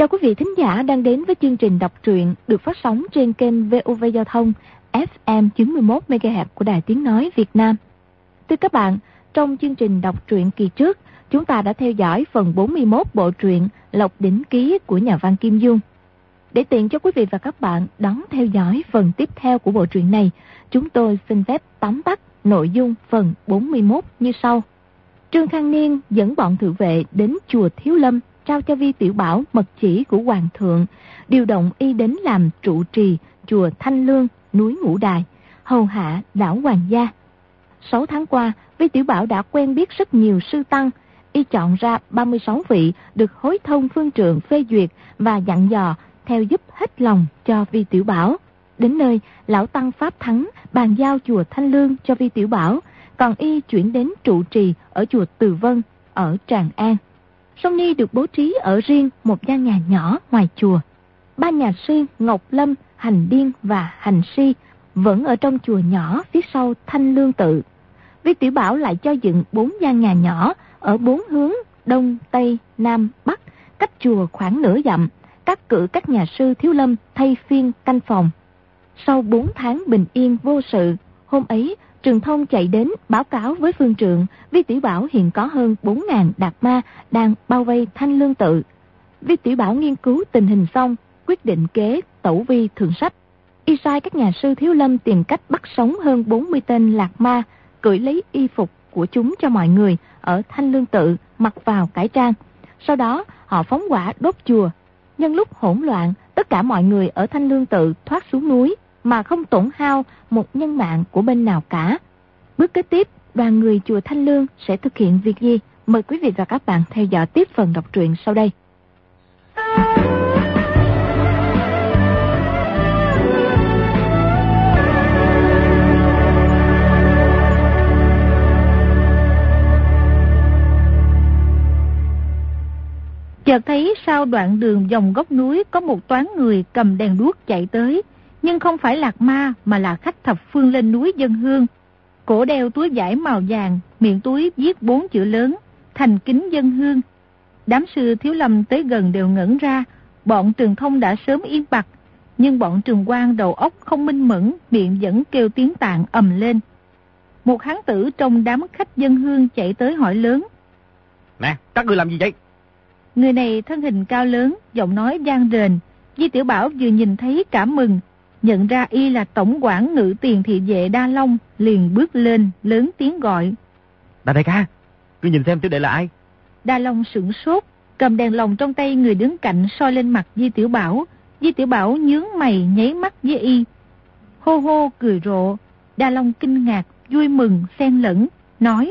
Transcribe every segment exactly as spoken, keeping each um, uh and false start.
Chào quý vị thính giả đang đến với chương trình đọc truyện được phát sóng trên kênh vê o vê Giao thông ép em chín mươi mốt mê ga héc của Đài Tiếng Nói Việt Nam. Thưa các bạn, trong chương trình đọc truyện kỳ trước, chúng ta đã theo dõi phần bốn mươi mốt bộ truyện Lộc Đỉnh Ký của nhà văn Kim Dung. Để tiện cho quý vị và các bạn đón theo dõi phần tiếp theo của bộ truyện này, chúng tôi xin phép tóm tắt nội dung phần bốn mươi mốt như sau. Trương Khang Niên dẫn bọn thự vệ đến chùa Thiếu Lâm, trao cho Vi Tiểu Bảo mật chỉ của Hoàng thượng, điều động y đến làm trụ trì chùa Thanh Lương, núi Ngũ Đài, hầu hạ lão hoàng gia. Sáu tháng qua, Vi Tiểu Bảo đã quen biết rất nhiều sư tăng, y chọn ra ba mươi sáu vị được hối thông phương trượng phê duyệt và dặn dò theo giúp hết lòng cho Vi Tiểu Bảo. Đến nơi, lão tăng Pháp Thắng bàn giao chùa Thanh Lương cho Vi Tiểu Bảo, còn y chuyển đến trụ trì ở chùa Từ Vân ở Tràng An. Song Nhi được bố trí ở riêng một gian nhà nhỏ ngoài chùa. Ba nhà sư Ngọc Lâm, Hành Điên và Hành Si vẫn ở trong chùa nhỏ phía sau Thanh Lương tự. Vi Tiểu Bảo lại cho dựng bốn gian nhà nhỏ ở bốn hướng đông, tây, nam, bắc, cách chùa khoảng nửa dặm, cắt cử các nhà sư Thiếu Lâm thay phiên canh phòng. Sau bốn tháng bình yên vô sự, hôm ấy Trường Thông chạy đến báo cáo với phương trượng Vi Tiểu Bảo hiện có hơn bốn nghìn đạt ma đang bao vây Thanh Lương tự. Vi Tiểu Bảo nghiên cứu tình hình xong, quyết định kế tẩu vi thượng sách. Y sai các nhà sư Thiếu Lâm tìm cách bắt sống hơn bốn mươi tên lạc ma, cưỡi lấy y phục của chúng cho mọi người ở Thanh Lương tự mặc vào cải trang. Sau đó họ phóng hỏa đốt chùa. Nhân lúc hỗn loạn, tất cả mọi người ở Thanh Lương tự thoát xuống núi mà không tổn hao một nhân mạng của bên nào cả. Bước kế tiếp, đoàn người chùa Thanh Lương sẽ thực hiện việc gì? Mời quý vị và các bạn theo dõi tiếp phần đọc truyện sau đây. Chợt thấy sau đoạn đường vòng góc núi có một toán người cầm đèn đuốc chạy tới, nhưng không phải lạc ma mà là khách thập phương lên núi dân hương. Cổ đeo túi vải màu vàng, miệng túi viết bốn chữ lớn: thành kính dân hương. Đám sư Thiếu Lâm tới gần đều ngẩn ra. Bọn Trường Thông đã sớm yên bặt, nhưng bọn Trường Quang đầu óc không minh mẫn, miệng vẫn kêu tiếng tạng ầm lên. Một hán tử trong đám khách dân hương chạy tới hỏi lớn: Nè, các ngươi làm gì vậy? Người này thân hình cao lớn, giọng nói vang rền. Vi Tiểu Bảo vừa nhìn thấy cảm mừng, nhận ra y là tổng quản ngự tiền thị vệ Đa Long, liền bước lên lớn tiếng gọi: Đa đại ca, cứ nhìn xem tiểu đệ là ai? Đa Long sửng sốt, cầm đèn lồng trong tay người đứng cạnh soi lên mặt Vi Tiểu Bảo. Vi Tiểu Bảo nhướng mày nháy mắt với y, hô hô cười rộ. Đa Long kinh ngạc, vui mừng xen lẫn, nói: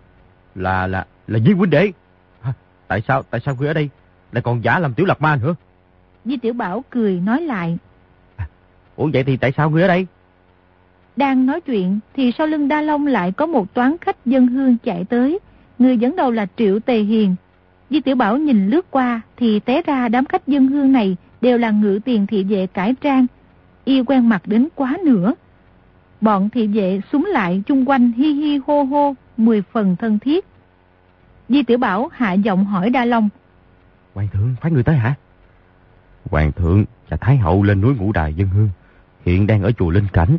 Là là là Di huynh đệ. Hả? Tại sao tại sao ngươi ở đây lại còn giả làm tiểu lạc ma nữa? Vi Tiểu Bảo cười nói lại: À, ủa vậy thì tại sao ngươi ở đây? Đang nói chuyện thì sau lưng Đa Long lại có một toán khách dân hương chạy tới. Người dẫn đầu là Triệu Tề Hiền. Vi Tiểu Bảo nhìn lướt qua thì té ra đám khách dân hương này đều là ngự tiền thị vệ cải trang. Y quen mặt đến quá nữa. Bọn thị vệ súng lại chung quanh hi hi hô hô, mười phần thân thiết. Vi Tiểu Bảo hạ giọng hỏi Đa Long: Hoàng thượng phái người tới hả? Hoàng thượng và Thái hậu lên núi Ngũ Đài dân hương, hiện đang ở chùa Linh Cảnh.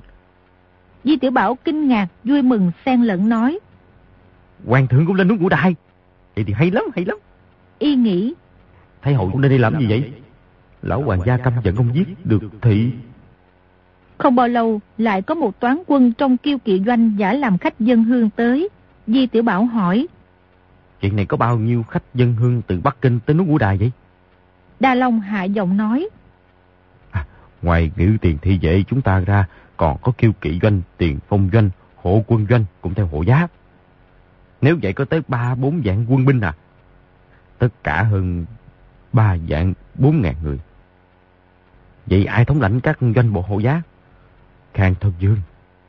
Vi Tiểu Bảo kinh ngạc, vui mừng xen lẫn nói: Hoàng thượng cũng lên núi Ngũ Đài? Vậy thì hay lắm, hay lắm. Y nghĩ: Thái hậu cũng lên đây làm gì vậy? Lão hoàng gia căm giận không giết được thì... Không bao lâu lại có một toán quân trong Kiêu Kỵ doanh giả làm khách dân hương tới. Vi Tiểu Bảo hỏi: Chuyện này có bao nhiêu khách dân hương từ Bắc Kinh tới núi Ngũ Đài vậy? Đa Long hạ giọng nói: À, ngoài ngự tiền thị vệ chúng ta ra, còn có Kiêu Kỵ doanh, Tiền Phong doanh, Hộ quân doanh cũng theo hộ giá. Nếu vậy có tới ba bốn vạn quân binh à? Tất cả hơn ba vạn bốn ngàn người. Vậy ai thống lãnh các doanh bộ hộ giá? Khang Thân Dương.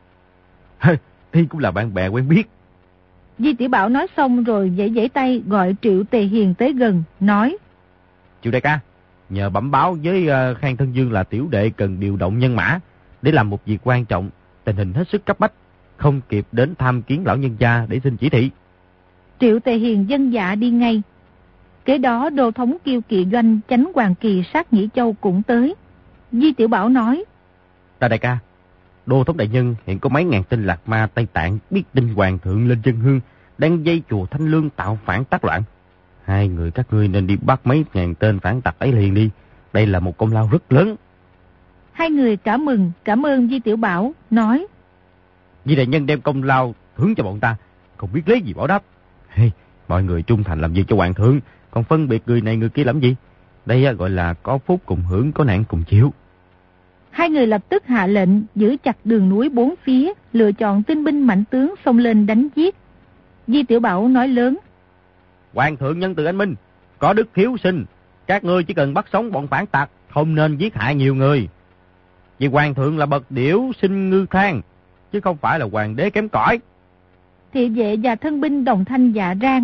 Thì cũng là bạn bè quen biết. Vi Tiểu Bảo nói xong rồi giãy giãy tay gọi Triệu Tề Hiền tới gần, nói: Triệu đại ca, nhờ bẩm báo với uh, Khang Thân Dương là tiểu đệ cần điều động nhân mã để làm một việc quan trọng, tình hình hết sức cấp bách, không kịp đến tham kiến lão nhân gia để xin chỉ thị. Triệu Tề Hiền vâng dạ đi ngay. Kế đó đô thống Kiêu Kỵ Doanh Chánh Hoàng Kỳ sát Nhĩ Châu cũng tới. Di Tiểu Bảo nói: Ta đại ca, đô thống đại nhân hiện có mấy ngàn tên lạc ma Tây Tạng biết tin hoàng thượng lên dân hương, đang dây chùa Thanh Lương tạo phản tác loạn. Hai người các ngươi nên đi bắt mấy ngàn tên phản tặc ấy liền đi. Đây là một công lao rất lớn. Hai người cảm mừng, cảm ơn Di Tiểu Bảo, nói: Di đại nhân đem công lao thưởng cho bọn ta, không biết lấy gì báo đáp. Hey, mọi người trung thành làm việc cho hoàng thượng, còn phân biệt người này người kia làm gì? Đây gọi là có phúc cùng hưởng, có nạn cùng chịu. Hai người lập tức hạ lệnh giữ chặt đường núi bốn phía, lựa chọn tinh binh mạnh tướng xông lên đánh giết. Di Tiểu Bảo nói lớn: Hoàng thượng nhân từ anh minh, có đức hiếu sinh, các ngươi chỉ cần bắt sống bọn phản tặc, không nên giết hại nhiều người. Vì hoàng thượng là bậc điểu sinh ngư thang, chứ không phải là hoàng đế kém cỏi. Thị vệ và thân binh đồng thanh dạ rang.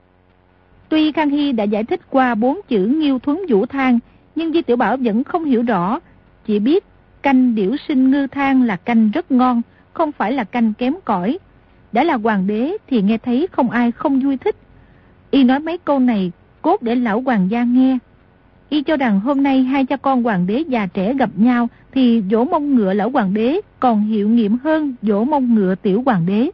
Tuy Khang Hy đã giải thích qua bốn chữ Nghiêu Thuấn Vũ Thang, nhưng Di Tiểu Bảo vẫn không hiểu rõ, chỉ biết canh điểu sinh ngư thang là canh rất ngon, không phải là canh kém cỏi. Đã là hoàng đế thì nghe thấy không ai không vui thích. Y nói mấy câu này cốt để lão hoàng gia nghe. Y cho rằng hôm nay hai cha con hoàng đế già trẻ gặp nhau thì dỗ mông ngựa lão hoàng đế còn hiệu nghiệm hơn dỗ mông ngựa tiểu hoàng đế.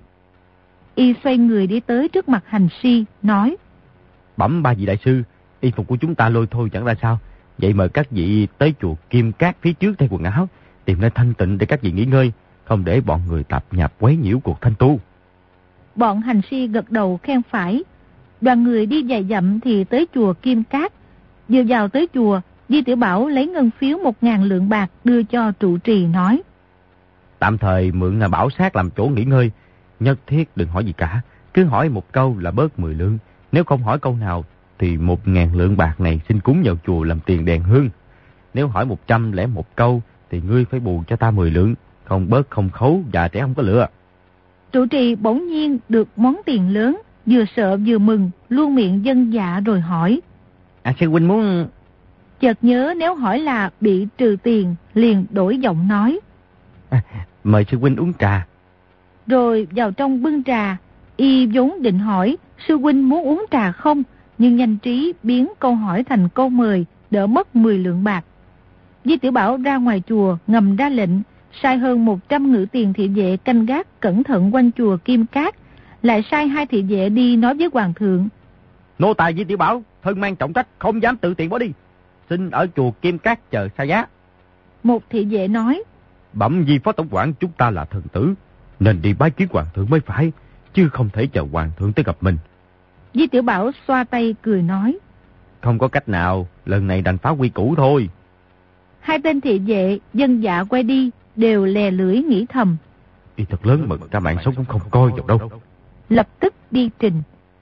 Y xoay người đi tới trước mặt hành si, nói: Bẩm ba vị đại sư, y phục của chúng ta lôi thôi chẳng ra sao. Vậy mời các vị tới chùa Kim Cát phía trước thay quần áo, tìm nơi thanh tịnh để các vị nghỉ ngơi, không để bọn người tạp nhạp quấy nhiễu cuộc thanh tu. Bọn hành si gật đầu khen phải. Đoàn người đi vài dặm thì tới chùa Kim Cát. Vừa vào tới chùa, Di Tiểu Bảo lấy ngân phiếu một ngàn lượng bạc đưa cho trụ trì, nói: Tạm thời mượn là bảo sát làm chỗ nghỉ ngơi, nhất thiết đừng hỏi gì cả, cứ hỏi một câu là bớt mười lượng, nếu không hỏi câu nào thì một ngàn lượng bạc này xin cúng vào chùa làm tiền đèn hương. Nếu hỏi một trăm lẻ một câu thì ngươi phải bù cho ta mười lượng, không bớt không khấu, già trẻ không có lựa. Trụ trì bỗng nhiên được món tiền lớn, vừa sợ vừa mừng, luôn miệng dân dạ rồi hỏi: À sư huynh muốn... Chợt nhớ nếu hỏi là bị trừ tiền, liền đổi giọng nói: À, mời sư huynh uống trà. Rồi vào trong bưng trà. Y vốn định hỏi sư huynh muốn uống trà không, nhưng nhanh trí biến câu hỏi thành câu mời, đỡ mất mười lượng bạc. Di Tiểu Bảo ra ngoài chùa ngầm ra lệnh, sai hơn một trăm ngự tiền thị vệ canh gác cẩn thận quanh chùa Kim Cát, lại sai hai thị vệ đi nói với hoàng thượng: Nô tài Di Tiểu Bảo thân mang trọng trách, không dám tự tiện bỏ đi, xin ở chùa Kim Cát chờ xa giá. Một thị vệ nói: Bẩm Di Phó Tổng quản, chúng ta là thần tử, nên đi bái kiến hoàng thượng mới phải, chứ không thể chờ hoàng thượng tới gặp mình. Di Tiểu Bảo xoa tay cười nói: Không có cách nào, lần này đành phá quy củ thôi. Hai tên thị vệ dân dạ quay đi, đều lè lưỡi nghĩ thầm: Y thật lớn mà cả mạng sống cũng không coi vào đâu. Lập tức đi trình.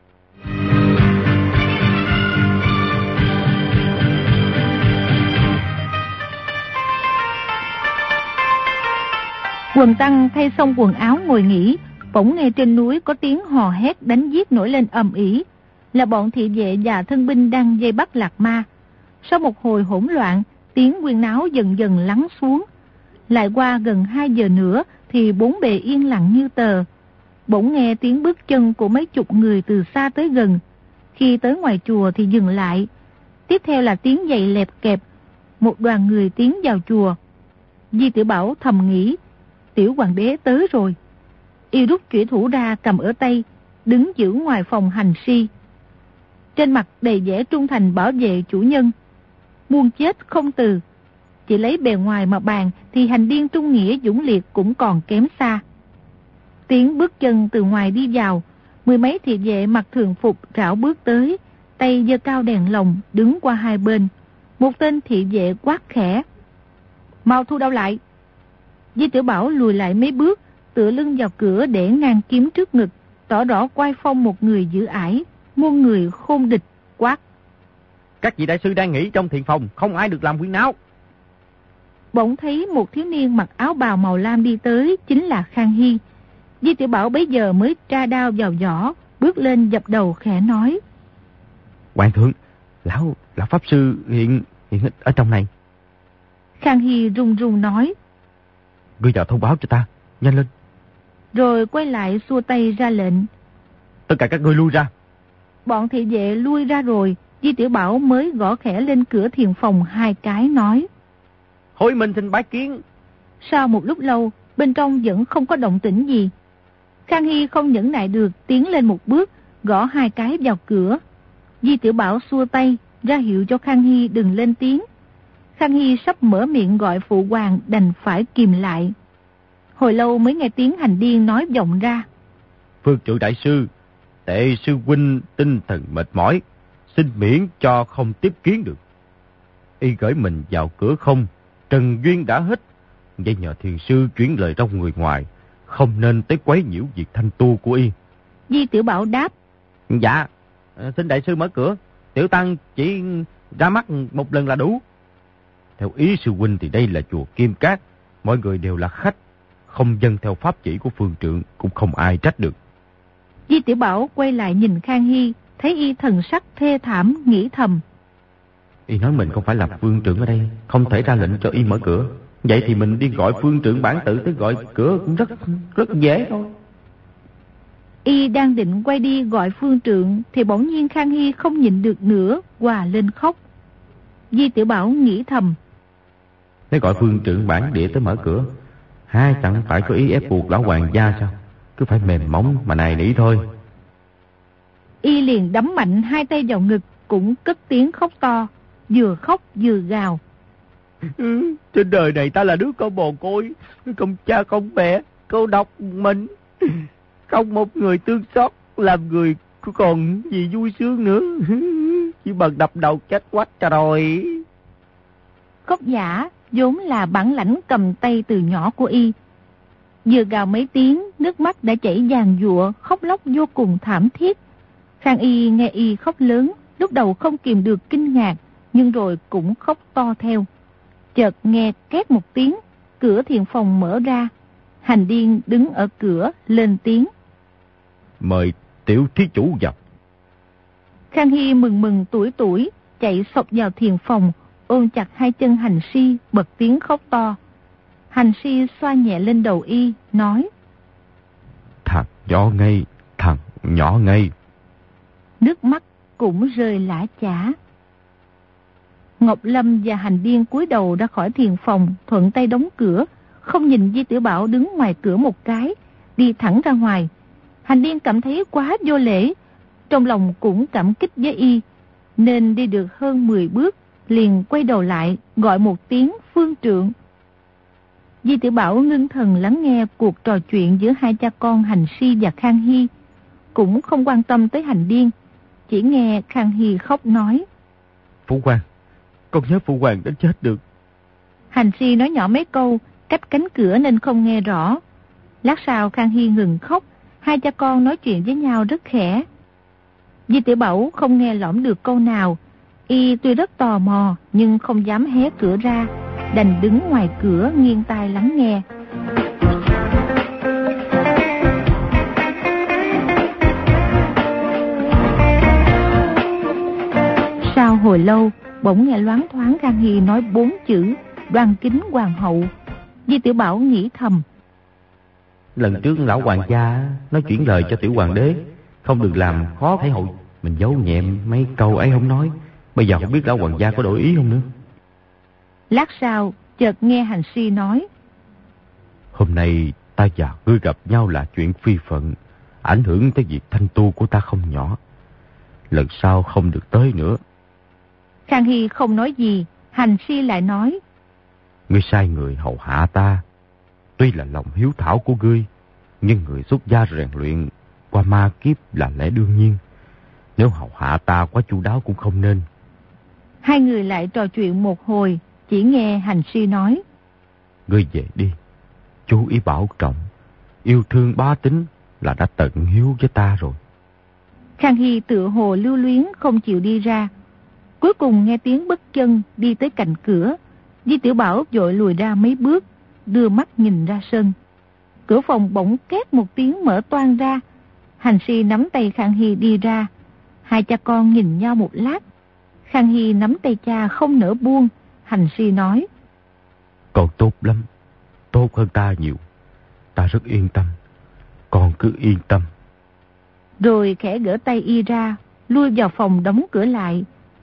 Quần tăng thay xong quần áo ngồi nghỉ, bỗng nghe trên núi có tiếng hò hét đánh giết nổi lên ầm ĩ, là bọn thị vệ và thân binh đang vây bắt lạc ma. Sau một hồi hỗn loạn, tiếng huyên náo dần dần lắng xuống. Lại qua gần hai giờ nữa thì bốn bề yên lặng như tờ. Bỗng nghe tiếng bước chân của mấy chục người từ xa tới gần. Khi tới ngoài chùa thì dừng lại. Tiếp theo là tiếng giày lẹp kẹp. Một đoàn người tiến vào chùa. Di Tiểu Bảo thầm nghĩ: Tiểu hoàng đế tới rồi. Y rút chủy thủ ra cầm ở tay, đứng giữ ngoài phòng hành si. Trên mặt đầy vẻ trung thành bảo vệ chủ nhân, muôn chết không từ. Chỉ lấy bề ngoài mà bàn thì hành điên trung nghĩa dũng liệt cũng còn kém xa. Tiếng bước chân từ ngoài đi vào, mười mấy thị vệ mặc thường phục rảo bước tới, tay giơ cao đèn lồng đứng qua hai bên. Một tên thị vệ quát khẽ: Mau thu đao lại. Di Tiểu Bảo lùi lại mấy bước, tựa lưng vào cửa để ngang kiếm trước ngực, tỏ rõ quai phong một người giữ ải, muôn người khôn địch, quát: Các vị đại sư đang nghỉ trong thiền phòng, không ai được làm huyên náo. Bỗng thấy một thiếu niên mặc áo bào màu lam đi tới, chính là Khang Hy. Di Tiểu Bảo bấy giờ mới tra đao vào vỏ, bước lên dập đầu khẽ nói: Hoàng thượng, lão lão pháp sư hiện hiện ở trong này. Khang Hy run run nói: Ngươi vào thông báo cho ta, nhanh lên. Rồi quay lại xua tay ra lệnh: Tất cả các ngươi lui ra. Bọn thị vệ lui ra rồi, Di Tiểu Bảo mới gõ khẽ lên cửa thiền phòng hai cái nói: Hối Minh xin bái kiến. Sau một lúc lâu, bên trong vẫn không có động tĩnh gì. Khang Hy không nhẫn nại được, tiến lên một bước, gõ hai cái vào cửa. Di Tiểu Bảo xua tay, ra hiệu cho Khang Hy đừng lên tiếng. Khang Hy sắp mở miệng gọi phụ hoàng, đành phải kìm lại. Hồi lâu mới nghe tiếng Hành Điên nói vọng ra: Phương Trượng đại sư, Tệ sư huynh tinh thần mệt mỏi, xin miễn cho không tiếp kiến được. Y gửi mình vào cửa không, trần duyên đã hết, vậy nhờ thiền sư chuyển lời trong người ngoài, không nên tới quấy nhiễu việc thanh tu của y. Di Tiểu Bảo đáp: Dạ, xin đại sư mở cửa, tiểu tăng chỉ ra mắt một lần là đủ. Theo ý sư huynh thì đây là chùa Kim Cát, mọi người đều là khách, không dâng theo pháp chỉ của phương trượng cũng không ai trách được. Di Tiểu Bảo quay lại nhìn Khang Hy, thấy y thần sắc thê thảm, nghĩ thầm: Y nói mình không phải là phương trượng ở đây, không thể ra lệnh cho y mở cửa. Vậy thì mình đi gọi phương trượng bản tự tới gọi cửa cũng rất rất dễ thôi. Y đang định quay đi gọi phương trượng thì bỗng nhiên Khang Hy không nhịn được nữa, hòa lên khóc. Di Tiểu Bảo nghĩ thầm: Nếu gọi phương trượng bản địa tới mở cửa, hai chẳng phải có ý ép buộc lão hoàng gia sao? Cứ phải mềm mỏng mà nài nỉ thôi. Y liền đấm mạnh hai tay vào ngực, cũng cất tiếng khóc to, vừa khóc vừa gào: Ừ, trên đời này ta là đứa con mồ côi, không cha không mẹ, cô độc mình, không một người tương xót, làm người còn gì vui sướng nữa, chỉ bằng đập đầu chết quách cho rồi. Khóc giả vốn là bản lãnh cầm tay từ nhỏ của y. Vừa gào mấy tiếng, nước mắt đã chảy giàn giụa, khóc lóc vô cùng thảm thiết. Khang Y nghe y khóc lớn, lúc đầu không kìm được kinh ngạc, nhưng rồi cũng khóc to theo. Chợt nghe két một tiếng, cửa thiền phòng mở ra. Hành Điên đứng ở cửa lên tiếng: Mời tiểu thí chủ vào. Khang Hy mừng mừng tuổi tuổi, chạy xộc vào thiền phòng, ôm chặt hai chân Hành Si, bật tiếng khóc to. Hành Si xoa nhẹ lên đầu y, nói: Thằng nhỏ ngây, thằng nhỏ ngây. Nước mắt cũng rơi lã chả. Ngọc Lâm và Hành Điên cúi đầu ra khỏi thiền phòng, thuận tay đóng cửa, không nhìn Di Tiểu Bảo đứng ngoài cửa một cái, đi thẳng ra ngoài. Hành Điên cảm thấy quá vô lễ, trong lòng cũng cảm kích với y, nên đi được hơn mười bước, liền quay đầu lại, gọi một tiếng phương trượng. Di Tiểu Bảo ngưng thần lắng nghe cuộc trò chuyện giữa hai cha con Hành Si và Khang Hy, cũng không quan tâm tới Hành Điên, chỉ nghe Khang Hy khóc nói: Phụ hoàng, con nhớ phụ hoàng đến chết được. Hành Si nói nhỏ mấy câu, cách cánh cửa nên không nghe rõ. Lát sau Khang Hy ngừng khóc, hai cha con nói chuyện với nhau rất khẽ. Di Tiểu Bảo không nghe lỏm được câu nào, y tuy rất tò mò nhưng không dám hé cửa ra, đành đứng ngoài cửa nghiêng tai lắng nghe. Sau hồi lâu, bỗng nghe loáng thoáng Khang Hy nói bốn chữ đoan kính hoàng hậu. Di Tiểu Bảo nghĩ thầm: Lần trước lão hoàng gia nói chuyển lời cho tiểu hoàng đế, không được làm khó thái hậu, mình giấu nhẹm mấy câu ấy không nói. Bây giờ không biết lão hoàng gia có đổi ý không nữa. Lát sau chợt nghe Hành Si nói: Hôm nay ta và ngươi gặp nhau là chuyện phi phận, ảnh hưởng tới việc thanh tu của ta không nhỏ. Lần sau không được tới nữa. Khang Hy không nói gì. Hành Si lại nói: Ngươi sai người hầu hạ ta, tuy là lòng hiếu thảo của ngươi, nhưng người xuất gia rèn luyện qua ma kiếp là lẽ đương nhiên. Nếu hầu hạ ta quá chu đáo cũng không nên. Hai người lại trò chuyện một hồi, chỉ nghe Hành Si nói: Ngươi về đi, chú ý bảo trọng, yêu thương bá tính là đã tận hiếu với ta rồi. Khang Hy tựa hồ lưu luyến không chịu đi ra. Cuối cùng nghe tiếng bước chân đi tới cạnh cửa. Di Tiểu Bảo vội lùi ra mấy bước, đưa mắt nhìn ra sân. Cửa phòng bỗng két một tiếng mở toang ra. Hành Si nắm tay Khang Hy đi ra. Hai cha con nhìn nhau một lát. Khang Hy nắm tay cha không nỡ buông. Hành Si nói: Con tốt lắm, tốt hơn ta nhiều. Ta rất yên tâm, con cứ yên tâm. Rồi khẽ gỡ tay y ra, lui vào phòng đóng cửa lại,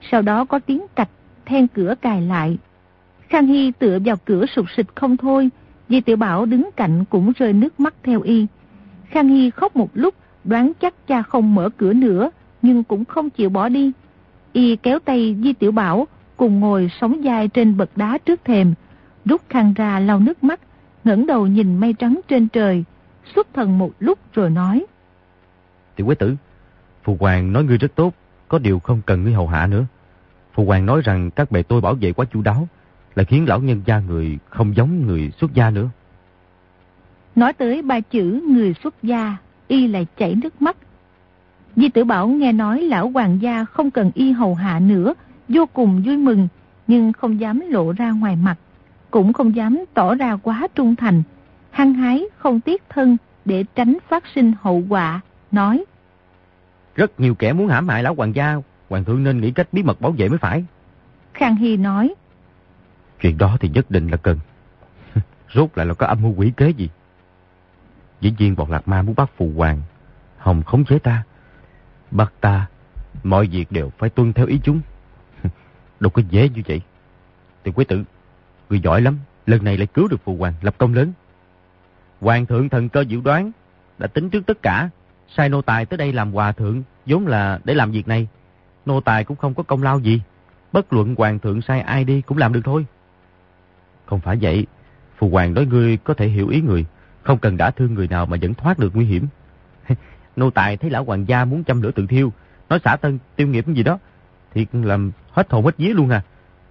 Sau đó có tiếng cạch, then cửa cài lại. Khang Hy tựa vào cửa sụt sịt không thôi. Di Tiểu Bảo đứng cạnh cũng rơi nước mắt theo y. Khang Hy khóc một lúc, đoán chắc cha không mở cửa nữa, nhưng cũng không chịu bỏ đi. Y kéo tay Di Tiểu Bảo cùng ngồi sóng vai trên bậc đá trước thềm, rút khăn ra lau nước mắt, ngẩng đầu nhìn mây trắng trên trời, xuất thần một lúc rồi nói: Tiểu Quế Tử, Phụ Hoàng nói ngươi rất tốt, có điều không cần ngươi hầu hạ nữa. Phụ Hoàng nói rằng các bề tôi bảo vệ quá chu đáo, lại khiến lão nhân gia người không giống người xuất gia nữa. Nói tới ba chữ người xuất gia, y lại chảy nước mắt. Di Tử Bảo nghe nói lão hoàng gia không cần y hầu hạ nữa, vô cùng vui mừng, nhưng không dám lộ ra ngoài mặt, cũng không dám tỏ ra quá trung thành, hăng hái không tiếc thân để tránh phát sinh hậu quả, nói: Rất nhiều kẻ muốn hãm hại lão hoàng gia, hoàng thượng nên nghĩ cách bí mật bảo vệ mới phải. Khang Hy nói: Chuyện đó thì nhất định là cần. Rốt lại là có âm mưu quỷ kế gì? Dĩ nhiên bọn Lạc Ma muốn bắt Phụ Hoàng, hòng khống chế ta. Bắt ta, mọi việc đều phải tuân theo ý chúng. Đâu có dễ như vậy. Tiểu Quế Tử, người giỏi lắm, lần này lại cứu được Phụ Hoàng, lập công lớn. Hoàng thượng thần cơ diệu đoán, đã tính trước tất cả, sai nô tài tới đây làm hòa thượng, vốn là để làm việc này. Nô tài cũng không có công lao gì, bất luận hoàng thượng sai ai đi cũng làm được thôi. Không phải vậy, Phụ Hoàng nói ngươi có thể hiểu ý người, không cần đả thương người nào mà vẫn thoát được nguy hiểm. Nô tài thấy lão hoàng gia muốn châm lửa tự thiêu, nói xả thân tiêu nghiệp gì đó, thì làm hết hồn hết vía luôn à.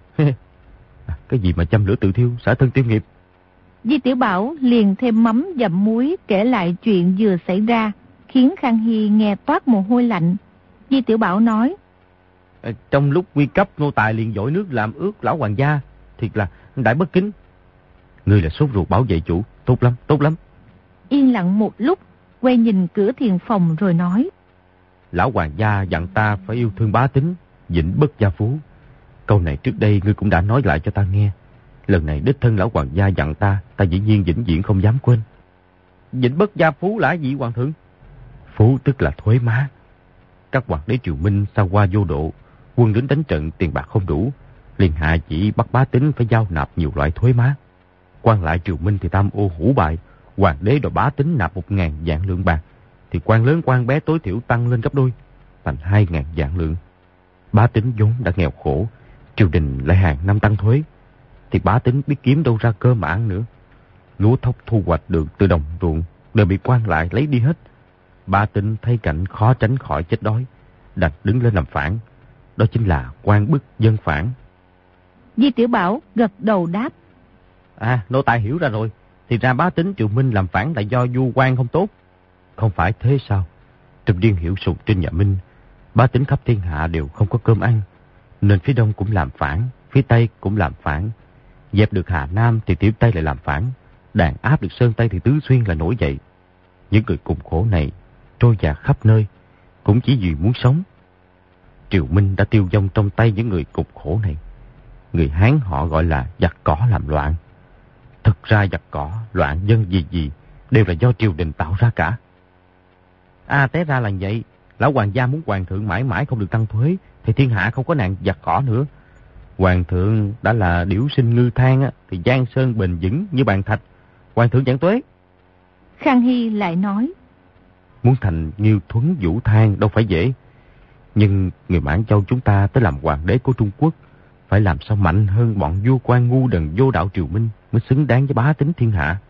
À, cái gì mà châm lửa tự thiêu, xả thân tiêu nghiệp? Di Tiểu Bảo liền thêm mắm dặm muối kể lại chuyện vừa xảy ra, khiến Khang Hy nghe toát mồ hôi lạnh. Di Tiểu Bảo nói: à, Trong lúc nguy cấp, nô tài liền dội nước làm ướt lão hoàng gia, thiệt là đại bất kính. Ngươi là sốt ruột bảo vệ chủ, tốt lắm, tốt lắm. Yên lặng một lúc, quay nhìn cửa thiền phòng rồi nói: Lão hoàng gia dặn ta phải yêu thương bá tính, vĩnh bất gia phú. Câu này trước đây ngươi cũng đã nói lại cho ta nghe. Lần này đích thân lão hoàng gia dặn ta, ta dĩ nhiên vĩnh viễn không dám quên. Vĩnh bất gia phú là gì hoàng thượng? Phú tức là thuế má. Các hoàng đế triều Minh sao qua vô độ, quân lính đánh trận tiền bạc không đủ, liền hạ chỉ bắt bá tính phải giao nạp nhiều loại thuế má. Quan lại triều Minh thì tam ô hủ bại, hoàng đế đòi bá tính nạp một ngàn vạn lượng bạc, thì quan lớn quan bé tối thiểu tăng lên gấp đôi, thành hai ngàn vạn lượng. Bá tính vốn đã nghèo khổ, triều đình lại hàng năm tăng thuế, thì bá tính biết kiếm đâu ra cơ mà ăn nữa. Lúa thóc thu hoạch được từ đồng ruộng đều bị quan lại lấy đi hết. Bá tính thấy cảnh khó tránh khỏi chết đói, đành đứng lên làm phản. Đó chính là quan bức dân phản. Di Tiểu Bảo gật đầu đáp: À, nô tài hiểu ra rồi. Thì ra bá tính triều Minh làm phản là do vua quan không tốt. Không phải thế sao? Trong điên hiệu sụt trên nhà Minh, bá tính khắp thiên hạ đều không có cơm ăn, nên phía đông cũng làm phản, phía tây cũng làm phản. Dẹp được Hà Nam thì tiểu Tây lại làm phản, đàn áp được Sơn Tây thì Tứ Xuyên là nổi dậy. Những người cùng khổ này trôi dạt khắp nơi, cũng chỉ vì muốn sống. Triều Minh đã tiêu vong trong tay những người cục khổ này. Người Hán họ gọi là giặc cỏ làm loạn. Thực ra giặc cỏ, loạn dân gì gì đều là do triều đình tạo ra cả. À, té ra là vậy. Lão hoàng gia muốn hoàng thượng mãi mãi không được tăng thuế, thì thiên hạ không có nạn giặc cỏ nữa. Hoàng thượng đã là điểu sinh ngư than á, thì giang sơn bền vững như bàn thạch. Hoàng thượng giảm thuế. Khang Hy lại nói: Muốn thành Nghiêu Thuấn Vũ Than đâu phải dễ. Nhưng người Mãn Châu chúng ta tới làm hoàng đế của Trung Quốc, phải làm sao mạnh hơn bọn vua quan ngu đần vô đạo triều Minh mới xứng đáng với bá tính thiên hạ.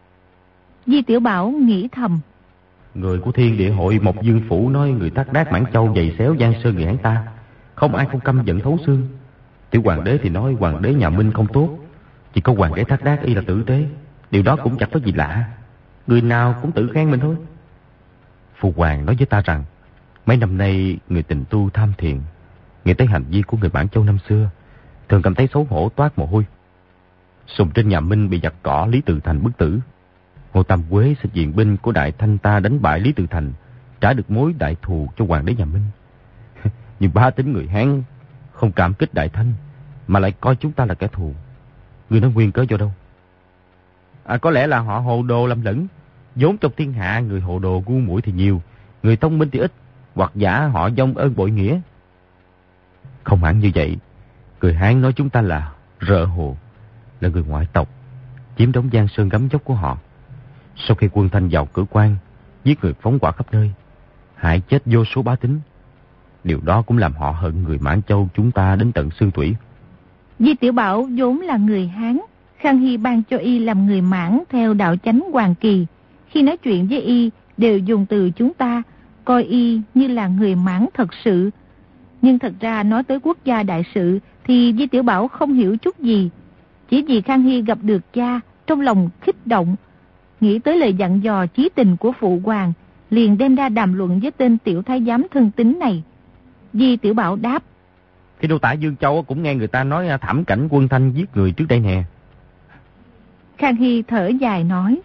Di Tiểu Bảo nghĩ thầm: Người của Thiên Địa Hội Mộc Dương Phủ nói người Thác Đác Mãn Châu giày xéo giang sơn người Hán ta, không ai không căm giận thấu xương. Tiểu hoàng đế thì nói hoàng đế nhà Minh không tốt, chỉ có hoàng đế Thác Đác y là tử tế. Điều đó cũng chẳng có gì lạ, người nào cũng tự khen mình thôi. Phụ hoàng nói với ta rằng mấy năm nay người tình tu tham thiền, nghe tới hành vi của người Mãn Châu năm xưa, thường cảm thấy xấu hổ toát mồ hôi. Sùng trên nhà Minh bị giặc cỏ Lý Tự Thành bức tử. Ngô Tam Quế sẽ diện binh của Đại Thanh ta đánh bại Lý Tự Thành, trả được mối đại thù cho hoàng đế nhà Minh. Nhưng bá tính người Hán không cảm kích Đại Thanh, mà lại coi chúng ta là kẻ thù. Người nói nguyên cớ do đâu? À, có lẽ là họ hồ đồ lầm lẫn. Vốn trong thiên hạ người hồ đồ ngu muội thì nhiều, người thông minh thì ít, hoặc giả họ vong ơn bội nghĩa. Không hẳn như vậy. Người Hán nói chúng ta là rợ hồ, là người ngoại tộc, chiếm đóng Giang Sơn gấm dốc của họ. Sau khi quân Thanh vào cửa quan, giết người phóng hỏa khắp nơi, hại chết vô số bá tính. Điều đó cũng làm họ hận người Mãn Châu chúng ta đến tận xương tủy. Di Tiểu Bảo vốn là người Hán, Khang Hy ban cho y làm người Mãn theo đạo chánh Hoàng Kỳ. Khi nói chuyện với y đều dùng từ chúng ta, coi y như là người Mãn thật sự. Nhưng thật ra nói tới quốc gia đại sự thì Di Tiểu Bảo không hiểu chút gì. Chỉ vì Khang Hy gặp được cha, trong lòng kích động, nghĩ tới lời dặn dò chí tình của phụ hoàng, liền đem ra đàm luận với tên tiểu thái giám thân tín này. Di Tiểu Bảo đáp: Khi đô tả Dương Châu cũng nghe người ta nói thảm cảnh quân Thanh giết người trước đây nè. Khang Hy thở dài nói: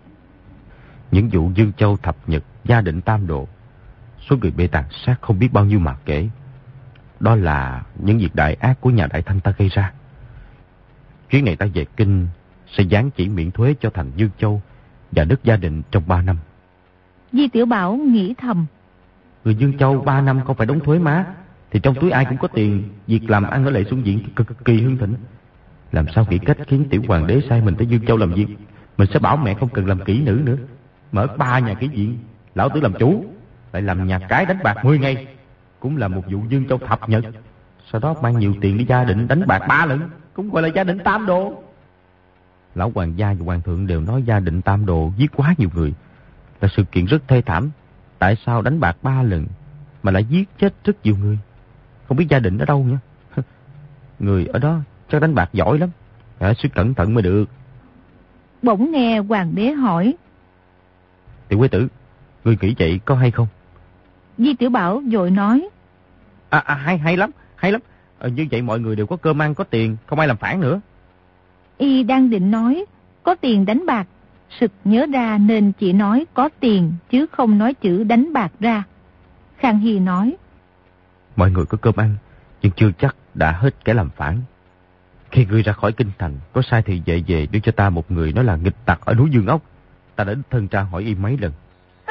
Những vụ Dương Châu thập nhật, Gia Định Tam Độ, số người bị tàn sát không biết bao nhiêu mà kể. Đó là những việc đại ác của nhà Đại Thanh ta gây ra. Chuyến này ta về kinh sẽ giáng chỉ miễn thuế cho thành Dương Châu và đất Gia Định trong ba năm. Di Tiểu Bảo nghĩ thầm: Người Dương Châu ba năm không phải đóng thuế má, thì trong túi ai cũng có tiền, việc làm ăn ở Lệ Xuân Viện cực kỳ hưng thịnh. Làm sao nghĩ cách khiến tiểu hoàng đế sai mình tới Dương Châu làm việc? Mình sẽ bảo mẹ không cần làm kỹ nữ nữa, mở ba nhà kỹ viện, lão tử làm chủ, lại làm nhà cái đánh bạc mười ngày, cũng là một vụ Dương Châu thập nhật. Sau đó mang nhiều tiền đi Gia Định đánh bạc ba lần, cũng gọi là Gia Định Tam Độ. Lão hoàng gia và hoàng thượng đều nói Gia Định Tam Độ giết quá nhiều người, là sự kiện rất thê thảm. Tại sao đánh bạc ba lần mà lại giết chết rất nhiều người? Không biết Gia Định ở đâu nhá. Người ở đó chắc đánh bạc giỏi lắm, phải suy cẩn thận mới được. Bỗng nghe hoàng đế hỏi: Tiểu quế tử, người nghĩ vậy có hay không? Di Tiểu Bảo vội nói: À, à hay hay lắm, hay lắm. À, như vậy mọi người đều có cơm ăn, có tiền, không ai làm phản nữa. Y đang định nói có tiền đánh bạc, sực nhớ ra nên chỉ nói có tiền chứ không nói chữ đánh bạc ra. Khang Hy nói: Mọi người có cơm ăn, nhưng chưa chắc đã hết kẻ làm phản. Khi ngươi ra khỏi kinh thành, có sai thì về về đưa cho ta một người nói là nghịch tặc ở núi Dương Ốc. Ta đã thân tra hỏi y mấy lần.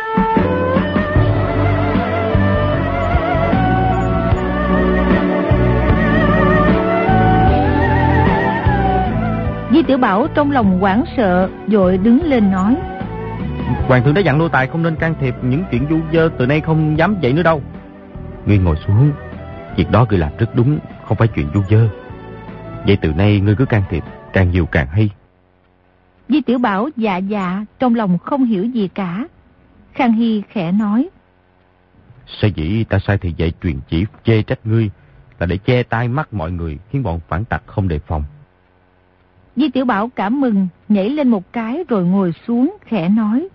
Di Tiểu Bảo trong lòng hoảng sợ, vội đứng lên nói: Hoàng thượng đã dặn nô tài không nên can thiệp những chuyện vu vơ, từ nay không dám vậy nữa đâu. Ngươi ngồi xuống, việc đó ngươi làm rất đúng, không phải chuyện vu vơ. Vậy từ nay ngươi cứ can thiệp, càng nhiều càng hay. Di Tiểu Bảo dạ dạ, trong lòng không hiểu gì cả. Khang Hy khẽ nói: Sở dĩ ta sai thì dạy truyền chỉ chê trách ngươi là để che tai mắt mọi người, khiến bọn phản tặc không đề phòng. Di Tiểu Bảo cảm mừng, nhảy lên một cái rồi ngồi xuống, khẽ nói: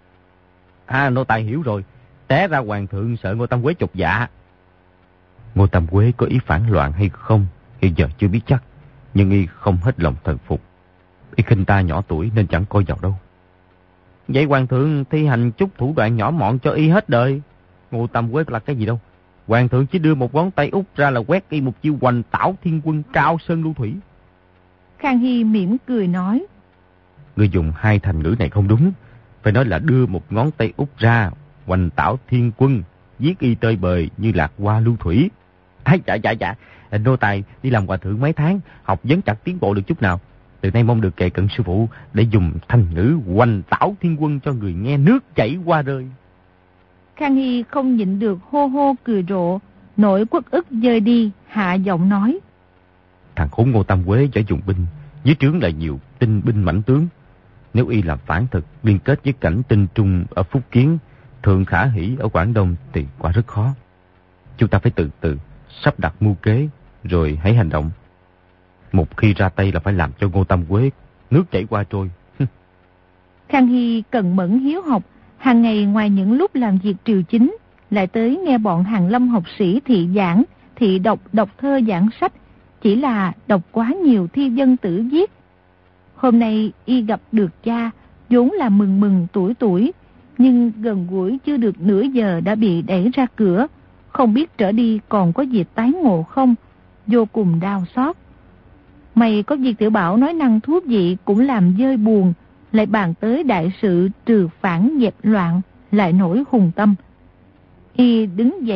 À, nô tài hiểu rồi. Té ra hoàng thượng sợ Ngô Tam Quế chột dạ. Ngô Tam Quế có ý phản loạn hay không hiện giờ chưa biết chắc, nhưng y không hết lòng thần phục. Y khinh ta nhỏ tuổi nên chẳng coi vào đâu. Vậy hoàng thượng thi hành chút thủ đoạn nhỏ mọn cho y hết đời. Ngô Tam Quế là cái gì đâu. Hoàng thượng chỉ đưa một ngón tay út ra là quét y một chiêu Hoành Tảo Thiên Quân cao sơn lưu thủy. Khang Hy mỉm cười nói: Ngươi dùng hai thành ngữ này không đúng, phải nói là đưa một ngón tay út ra, Hoành Tảo Thiên Quân, giết y tơi bời như lạc hoa lưu thủy. À, dạ dạ dạ, nô tài đi làm hòa thượng mấy tháng, học vấn chẳng tiến bộ được chút nào. Từ nay mong được kề cận sư phụ để dùng thành ngữ Hoành Tảo Thiên Quân cho người nghe nước chảy qua rơi. Khang Hy không nhịn được hô hô cười rộ, nỗi uất ức dời đi, hạ giọng nói: Thằng khốn Ngô Tam Quế giỏi dùng binh, dưới trướng là nhiều tinh binh mãnh tướng. Nếu y làm phản thực, liên kết với cảnh Tinh Trung ở Phúc Kiến, Thượng Khả Hỷ ở Quảng Đông thì quả rất khó. Chúng ta phải từ từ sắp đặt mưu kế rồi hãy hành động. Một khi ra tay là phải làm cho Ngô Tam Quế nước chảy qua trôi. Khang Hy cần mẫn hiếu học, hàng ngày ngoài những lúc làm việc triều chính, lại tới nghe bọn Hàn Lâm học sĩ thị giảng, thị đọc đọc thơ giảng sách, chỉ là đọc quá nhiều thi dân tử viết. Hôm nay y gặp được cha, vốn là mừng mừng tuổi tuổi, nhưng gần gũi chưa được nửa giờ đã bị đẩy ra cửa, không biết trở đi còn có dịp tái ngộ không, vô cùng đau xót. May có Di Tiểu Bảo nói năng thú vị cũng làm vơi buồn, lại bàn tới đại sự trừ phản dẹp loạn, lại nổi hùng tâm. Y đứng dậy,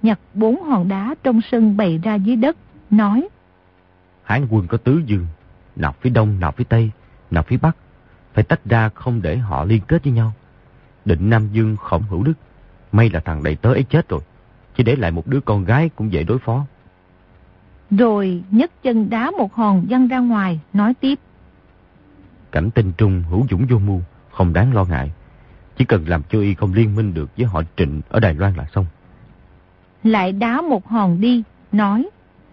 nhặt bốn hòn đá trong sân bày ra dưới đất, nói: Hán quân có tứ dương, nào phía đông, nào phía tây, nào phía bắc, phải tách ra không để họ liên kết với nhau. Định Nam Dương Khổng Hữu Đức, may là thằng đầy tớ ấy chết rồi, chỉ để lại một đứa con gái cũng dễ đối phó. Rồi nhấc chân đá một hòn văng ra ngoài, nói tiếp: Cảnh tinh trung hữu dũng vô mưu, không đáng lo ngại. Chỉ cần làm cho y không liên minh được với họ Trịnh ở Đài Loan là xong. Lại đá một hòn đi, nói: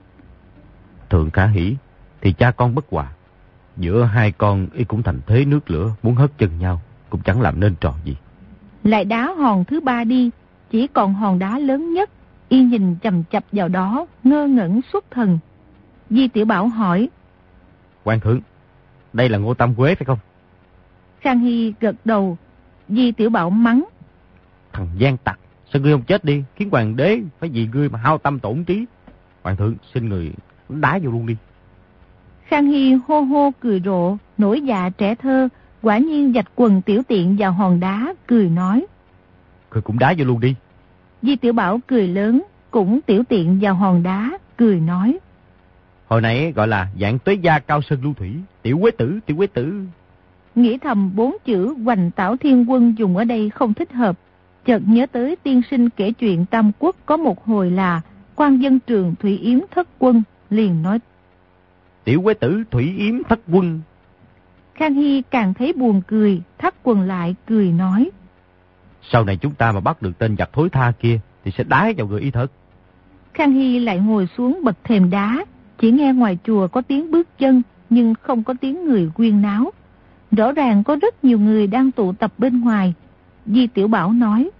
Thượng khả hỷ, thì cha con bất hòa. Giữa hai con y cũng thành thế nước lửa, muốn hất chân nhau, cũng chẳng làm nên trò gì. Lại đá hòn thứ ba đi, chỉ còn hòn đá lớn nhất. Y nhìn chằm chằm vào đó, ngơ ngẩn xuất thần. Di Tiểu Bảo hỏi: Quan thượng, đây là Ngô Tam Quế phải không? Khang Hy gật đầu. Di Tiểu Bảo mắng: Thằng gian tặc, sao ngươi không chết đi, khiến hoàng đế phải vì ngươi mà hao tâm tổn trí. Hoàng thượng, xin người đá vô luôn đi. Khang Hy hô hô cười rộ, nổi dạ trẻ thơ, quả nhiên vạch quần tiểu tiện vào hòn đá, cười nói: Ngươi cũng đá vô luôn đi. Di Tiểu Bảo cười lớn, cũng tiểu tiện vào hòn đá, cười nói: Hồi nãy gọi là dạng tuế gia cao sơn lưu thủy, tiểu quế tử, tiểu quế tử. Nghĩ thầm bốn chữ Hoành Tảo Thiên Quân dùng ở đây không thích hợp, chợt nhớ tới tiên sinh kể chuyện Tam Quốc có một hồi là quan dân trường Thủy Yếm thất quân, liền nói: Tiểu quế tử Thủy Yếm thất quân. Khang Hy càng thấy buồn cười, thắt quần lại, cười nói: Sau này chúng ta mà bắt được tên giặc thối tha kia thì sẽ đá vào người y thật. Khang Hy lại ngồi xuống bậc thềm đá, chỉ nghe ngoài chùa có tiếng bước chân, nhưng không có tiếng người huyên náo. Rõ ràng có rất nhiều người đang tụ tập bên ngoài. Di Tiểu Bảo nói: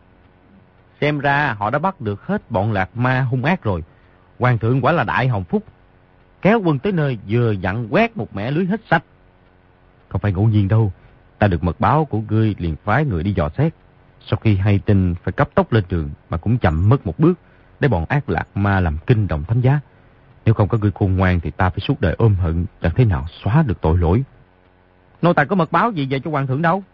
Xem ra họ đã bắt được hết bọn Lạc Ma hung ác rồi. Hoàng thượng quả là đại hồng phúc. Kéo quân tới nơi vừa dặn quét một mẻ lưới hết sạch. Không phải ngẫu nhiên đâu. Ta được mật báo của ngươi liền phái người đi dò xét. Sau khi hay tin phải cấp tốc lên đường mà cũng chậm mất một bước để bọn ác Lạc Ma làm kinh động thánh giá. Nếu không có ngươi khôn ngoan thì ta phải suốt đời ôm hận, chẳng thế nào xóa được tội lỗi. Nô tài có mật báo gì về cho hoàng thượng đâu?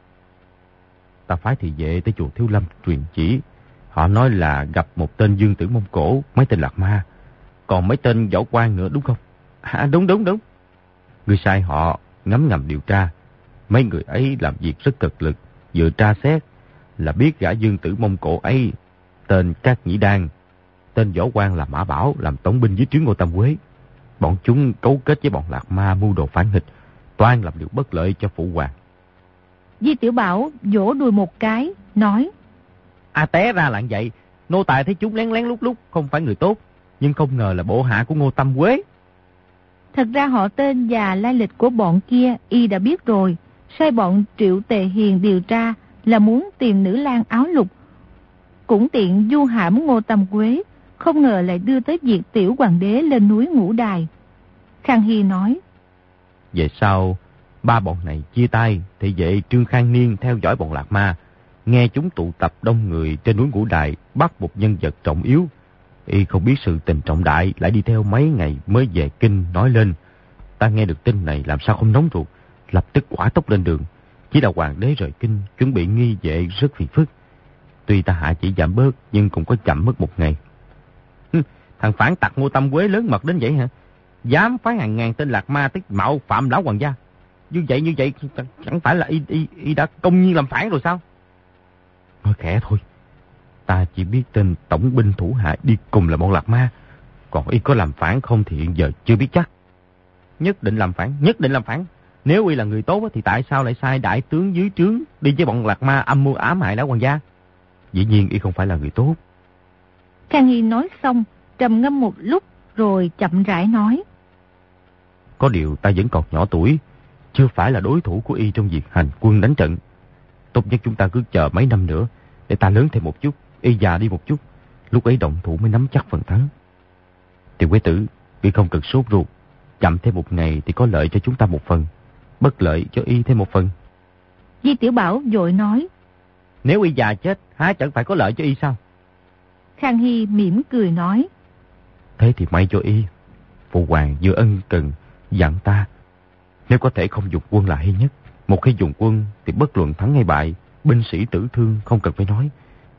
Ta phái thị vệ tới chùa Thiếu Lâm truyền chỉ. Họ nói là gặp một tên dương tử Mông Cổ, mấy tên Lạc Ma, còn mấy tên võ quan nữa đúng không? À đúng đúng đúng. Ngươi sai họ ngấm ngầm điều tra. Mấy người ấy làm việc rất cực lực, vừa tra xét là biết gã dương tử Mông Cổ ấy tên Cát Nhĩ Đan, tên võ quan là Mã Bảo, làm tổng binh dưới trướng Ngô Tam Quế. Bọn chúng cấu kết với bọn Lạc Ma mưu đồ phản nghịch, toan làm điều bất lợi cho phụ hoàng. Di Tiểu Bảo vỗ đùi một cái, nói: À té ra là vậy. Nô tài thấy chúng lén lén lúc lúc không phải người tốt, nhưng không ngờ là bộ hạ của Ngô Tam Quế. Thật ra họ tên và lai lịch của bọn kia y đã biết rồi. Sai bọn Triệu Tề Hiền điều tra là muốn tìm nữ lang áo lục, cũng tiện du hãm Ngô Tam Quế. Không ngờ lại đưa tới việc tiểu hoàng đế lên núi Ngũ Đài. Khang Hy nói: Về sau ba bọn này chia tay, thì vệ Trương Khang Niên theo dõi bọn Lạc Ma, nghe chúng tụ tập đông người trên núi Ngũ Đài, bắt một nhân vật trọng yếu. Y không biết sự tình trọng đại, lại đi theo mấy ngày mới về kinh nói lên. Ta nghe được tin này làm sao không nóng ruột, lập tức hỏa tốc lên đường. Chỉ là hoàng đế rời kinh, chuẩn bị nghi vệ rất phiền phức. Tuy ta hạ chỉ giảm bớt, nhưng cũng có chậm mất một ngày. Hừ, thằng phản tặc Ngô Tam Quế lớn mật đến vậy hả? Dám phái hàng ngàn tên Lạc Ma tới mạo phạm lão hoàng gia. Như vậy như vậy chẳng phải là y, y, y đã công nhiên làm phản rồi sao? Nói khẽ thôi. Ta chỉ biết tên tổng binh thủ hạ đi cùng là bọn Lạc Ma. Còn y có làm phản không thì hiện giờ chưa biết chắc. Nhất định làm phản, nhất định làm phản. Nếu y là người tốt thì tại sao lại sai đại tướng dưới trướng đi với bọn Lạc Ma âm mưu ám hại lão hoàng gia? Dĩ nhiên y không phải là người tốt. Khang Hy nói xong, trầm ngâm một lúc rồi chậm rãi nói: Có điều ta vẫn còn nhỏ tuổi, chưa phải là đối thủ của y trong việc hành quân đánh trận. Tốt nhất chúng ta cứ chờ mấy năm nữa, để ta lớn thêm một chút, y già đi một chút, lúc ấy động thủ mới nắm chắc phần thắng. Tiểu Quế tử, y không cần sốt ruột, chậm thêm một ngày thì có lợi cho chúng ta một phần, bất lợi cho y thêm một phần. Di Tiểu Bảo vội nói: Nếu y già chết, há chẳng phải có lợi cho y sao? Khang Hy mỉm cười nói: Thế thì may cho y. Phụ hoàng vừa ân cần dặn ta, nếu có thể không dùng quân là hay nhất. Một khi dùng quân thì bất luận thắng hay bại, binh sĩ tử thương không cần phải nói,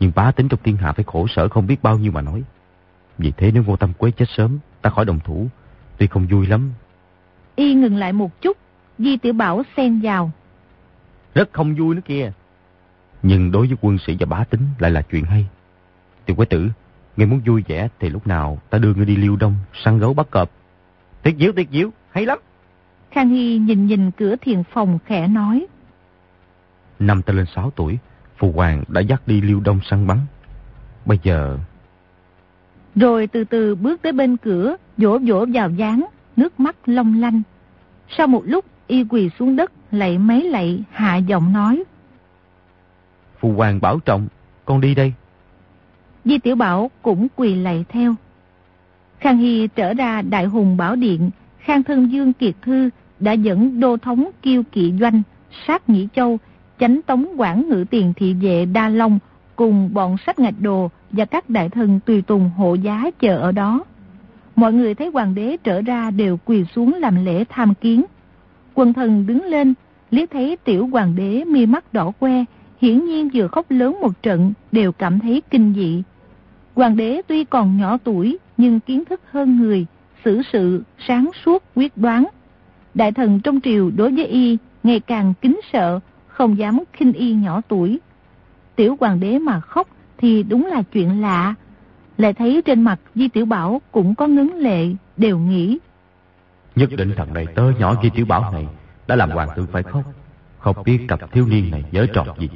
Nhưng bá tính trong thiên hạ phải khổ sở không biết bao nhiêu mà nói. Vì thế nếu Ngô Tam Quế chết sớm, ta khỏi đồng thủ, tuy không vui lắm. Y ngừng lại một chút, Di Tiểu Bảo xen vào. Rất không vui nữa kia. Nhưng đối với quân sĩ và bá tính lại là chuyện hay. Tiểu Quế tử, ngươi muốn vui vẻ thì lúc nào ta đưa ngươi đi Liêu Đông, săn gấu bắt cọp. Tuyệt diệu, tuyệt diệu, hay lắm. Khang Hy nhìn nhìn cửa thiền phòng khẽ nói. Năm ta lên sáu tuổi, Phụ Hoàng đã dắt đi Liêu Đông săn bắn. Bây giờ... Rồi từ từ bước tới bên cửa, vỗ vỗ vào dáng, nước mắt long lanh. Sau một lúc, y quỳ xuống đất, lạy mấy lạy, hạ giọng nói. Phụ Hoàng bảo trọng, con đi đây. Di Tiểu Bảo cũng quỳ lạy theo. Khang Hy trở ra Đại Hùng Bảo Điện, Khang Thân Dương Kiệt Thư đã dẫn đô thống Kiêu Kỵ Doanh, Sát Nhĩ Châu, Chánh Tống Quản Ngự Tiền Thị Vệ Đa Long cùng bọn Sách Ngạch Đồ và các đại thần tùy tùng hộ giá chờ ở đó. Mọi người thấy hoàng đế trở ra đều quỳ xuống làm lễ tham kiến. Quần thần đứng lên, liếc thấy tiểu hoàng đế mi mắt đỏ que, hiển nhiên vừa khóc lớn một trận, đều cảm thấy kinh dị. Hoàng đế tuy còn nhỏ tuổi nhưng kiến thức hơn người, xử sự sáng suốt quyết đoán. Đại thần trong triều đối với y ngày càng kính sợ, không dám khinh y nhỏ tuổi. Tiểu hoàng đế mà khóc thì đúng là chuyện lạ. Lại thấy trên mặt Di Tiểu Bảo cũng có ngấn lệ, đều nghĩ. Nhất định thằng này tớ nhỏ Di Tiểu Bảo này đã làm hoàng thượng phải khóc. Không biết cặp thiếu niên này giở trò gì.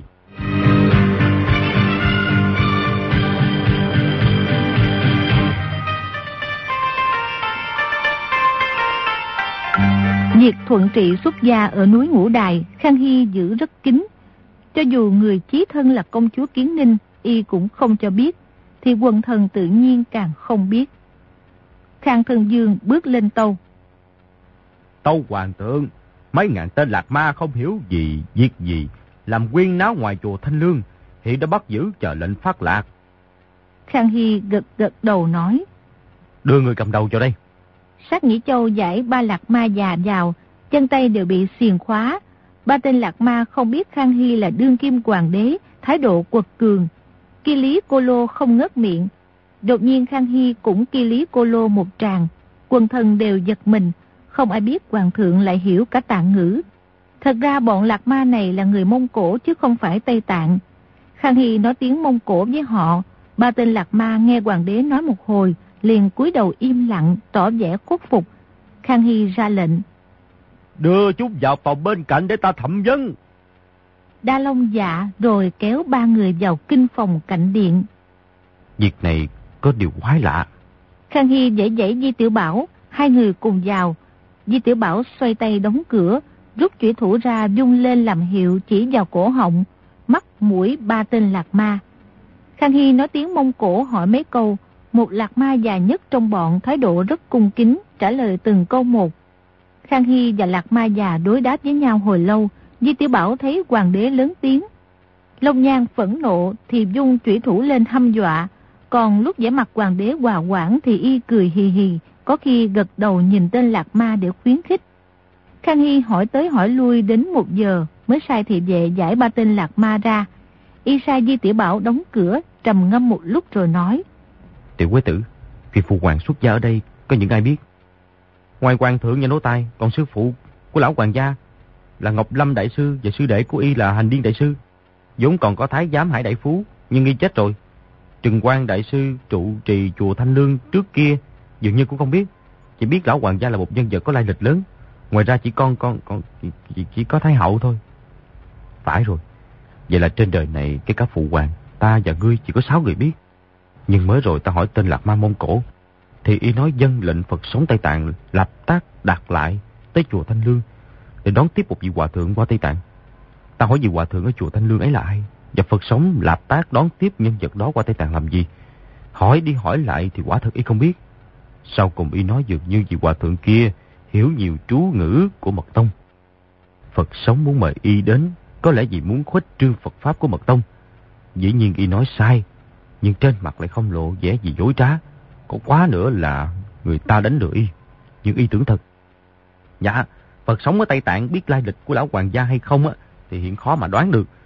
Việc thuận trị xuất gia ở núi Ngũ Đài, Khang Hy giữ rất kín. Cho dù người chí thân là công chúa Kiến Ninh, y cũng không cho biết, thì quần thần tự nhiên càng không biết. Khang Thân Dương bước lên tâu. Tâu hoàng thượng, mấy ngàn tên lạc ma không hiểu gì, việc gì, làm quyên náo ngoài chùa Thanh Lương, hiện đã bắt giữ chờ lệnh phát lạc. Khang Hy gật gật đầu nói. Đưa người cầm đầu cho đây. Sát Nhĩ Châu giải ba lạc ma già vào, chân tay đều bị xiềng khóa. Ba tên lạc ma không biết Khang Hy là đương kim hoàng đế, thái độ quật cường. Ki Lý Cô Lô không ngớt miệng. Đột nhiên Khang Hy cũng Ki Lý Cô Lô một tràng. Quần thần đều giật mình, không ai biết hoàng thượng lại hiểu cả Tạng ngữ. Thật ra bọn lạc ma này là người Mông Cổ chứ không phải Tây Tạng. Khang Hy nói tiếng Mông Cổ với họ. Ba tên lạc ma nghe hoàng đế nói một hồi, liền cúi đầu im lặng, tỏ vẻ khuất phục. Khang Hy ra lệnh. Đưa chúng vào phòng bên cạnh để ta thẩm vấn. Đa Long dạ rồi kéo ba người vào kinh phòng cạnh điện. Việc này có điều quái lạ. Khang Hy dãy dãy Di Tiểu Bảo, hai người cùng vào. Di Tiểu Bảo xoay tay đóng cửa, rút chủy thủ ra vung lên làm hiệu chỉ vào cổ họng, mắt mũi ba tên lạc ma. Khang Hy nói tiếng Mông Cổ hỏi mấy câu. Một lạc ma già nhất trong bọn thái độ rất cung kính, trả lời từng câu một. Khang Hy và lạc ma già đối đáp với nhau hồi lâu. Di Tiểu Bảo thấy hoàng đế lớn tiếng. Long Nhan phẫn nộ thì dung chủy thủ lên hăm dọa. Còn lúc vẻ mặt hoàng đế hòa quản thì y cười hì hì, có khi gật đầu nhìn tên lạc ma để khuyến khích. Khang Hy hỏi tới hỏi lui đến một giờ mới sai thị vệ giải ba tên lạc ma ra. Y sai Di Tiểu Bảo đóng cửa, trầm ngâm một lúc rồi nói. Tiểu Quế tử, việc phụ hoàng xuất gia ở đây có những ai biết? Ngoài hoàng thượng và nô tài, còn sư phụ của lão hoàng gia là Ngọc Lâm đại sư và sư đệ của y là Hành Điên đại sư. Vốn còn có thái giám Hải đại phú, nhưng y chết rồi. Trừng Quang đại sư trụ trì chùa Thanh Lương trước kia dường như cũng không biết, chỉ biết lão hoàng gia là một nhân vật có lai lịch lớn. Ngoài ra chỉ con con con chỉ, chỉ, chỉ có thái hậu thôi. Phải rồi. Vậy là trên đời này cái cả phụ hoàng, ta và ngươi chỉ có sáu người biết. Nhưng mới rồi ta hỏi tên lạc ma Mông Cổ, thì y nói dân lệnh Phật sống Tây Tạng lập tác đặt lại tới chùa Thanh Lương để đón tiếp một vị hòa thượng qua Tây Tạng. Ta hỏi vị hòa thượng ở chùa Thanh Lương ấy là ai, và Phật sống lập tác đón tiếp nhân vật đó qua Tây Tạng làm gì. Hỏi đi hỏi lại thì quả thật y không biết. Sau cùng y nói dường như vị hòa thượng kia hiểu nhiều trú ngữ của Mật Tông. Phật sống muốn mời y đến, có lẽ vì muốn khuếch trương Phật pháp của Mật Tông. Dĩ nhiên y nói sai, nhưng trên mặt lại không lộ vẻ gì dối trá. Có quá nữa là người ta đánh lừa y, nhưng y tưởng thật. Dạ, Phật sống ở Tây Tạng biết lai lịch của lão hoàng gia hay không á, thì hiện khó mà đoán được.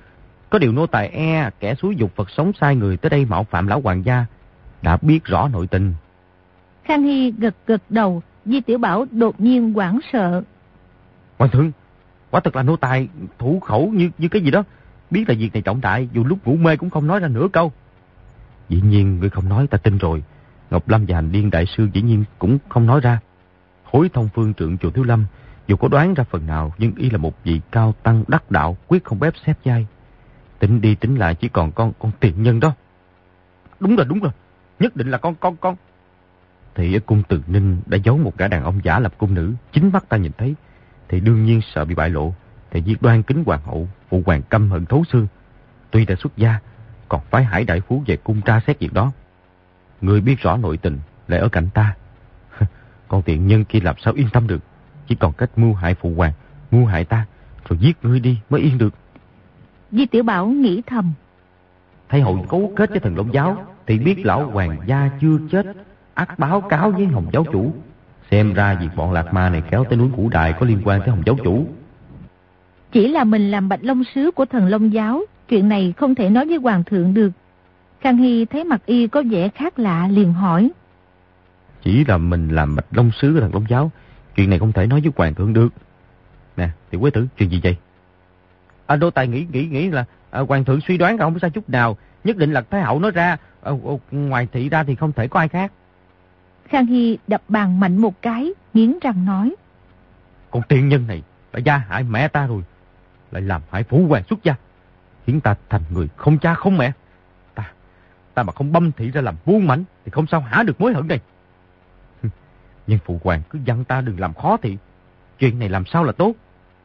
Có điều nô tài e kẻ xúi dục Phật sống sai người tới đây mạo phạm lão hoàng gia đã biết rõ nội tình. Khang Hy gật gật đầu. Di Tiểu Bảo đột nhiên hoảng sợ. Hoàng thượng, quả thật là nô tài thủ khẩu như như cái gì đó. Biết là việc này trọng đại, dù lúc ngủ mê cũng không nói ra nửa câu. Dĩ nhiên ngươi không nói ta tin rồi. Ngọc Lâm và Hành Điên đại sư dĩ nhiên cũng không nói ra. Hối Thông phương trượng chùa Thiếu Lâm dù có đoán ra phần nào, nhưng y là một vị cao tăng đắc đạo, quyết không bếp xếp dai. Tính đi tính lại chỉ còn con con tiện nhân đó. Đúng rồi, đúng rồi, nhất định là con con con. Thì ở cung Từ Ninh đã giấu một gã đàn ông giả lập cung nữ, chính mắt ta nhìn thấy, thì đương nhiên sợ bị bại lộ. Thì giết Đoan kính hoàng hậu, phụ hoàng căm hận thấu xương. Tuy đã xuất gia, còn phái Hải đại phú về cung tra xét việc đó. Người biết rõ nội tình lại ở cạnh ta. Con tiện nhân kia làm sao yên tâm được. Chỉ còn cách mưu hại phụ hoàng, mưu hại ta, rồi giết ngươi đi mới yên được. Di Tiểu Bảo nghĩ thầm. Thái hậu cấu kết với Thần Long giáo, thì biết lão hoàng gia chưa chết, ắt báo cáo với Hồng giáo chủ. Xem ra việc bọn Lạc Ma này kéo tới núi Củ Đài có liên quan tới Hồng giáo chủ. Chỉ là mình làm Bạch Long sứ của Thần Long giáo, chuyện này không thể nói với hoàng thượng được. Khang Hy thấy mặt y có vẻ khác lạ liền hỏi. Chỉ là mình làm Bạch Long sứ của Thần Long giáo, chuyện này không thể nói với hoàng thượng được. Nè, Tiểu Quế Tử, chuyện gì vậy? À, đô tài nghĩ nghĩ nghĩ là à, hoàng thượng suy đoán không sai chút nào, nhất định là Thái hậu nói ra, à, ngoài thị ra thì không thể có ai khác. Khang Hy đập bàn mạnh một cái, nghiến răng nói. Con tiên nhân này đã gia hại mẹ ta rồi, lại làm hại phụ hoàng xuất gia, khiến ta thành người không cha không mẹ. Ta, ta mà không băm thị ra làm buôn mảnh thì không sao hả được mối hận này. Nhưng phụ hoàng cứ dặn ta đừng làm khó thì chuyện này làm sao là tốt.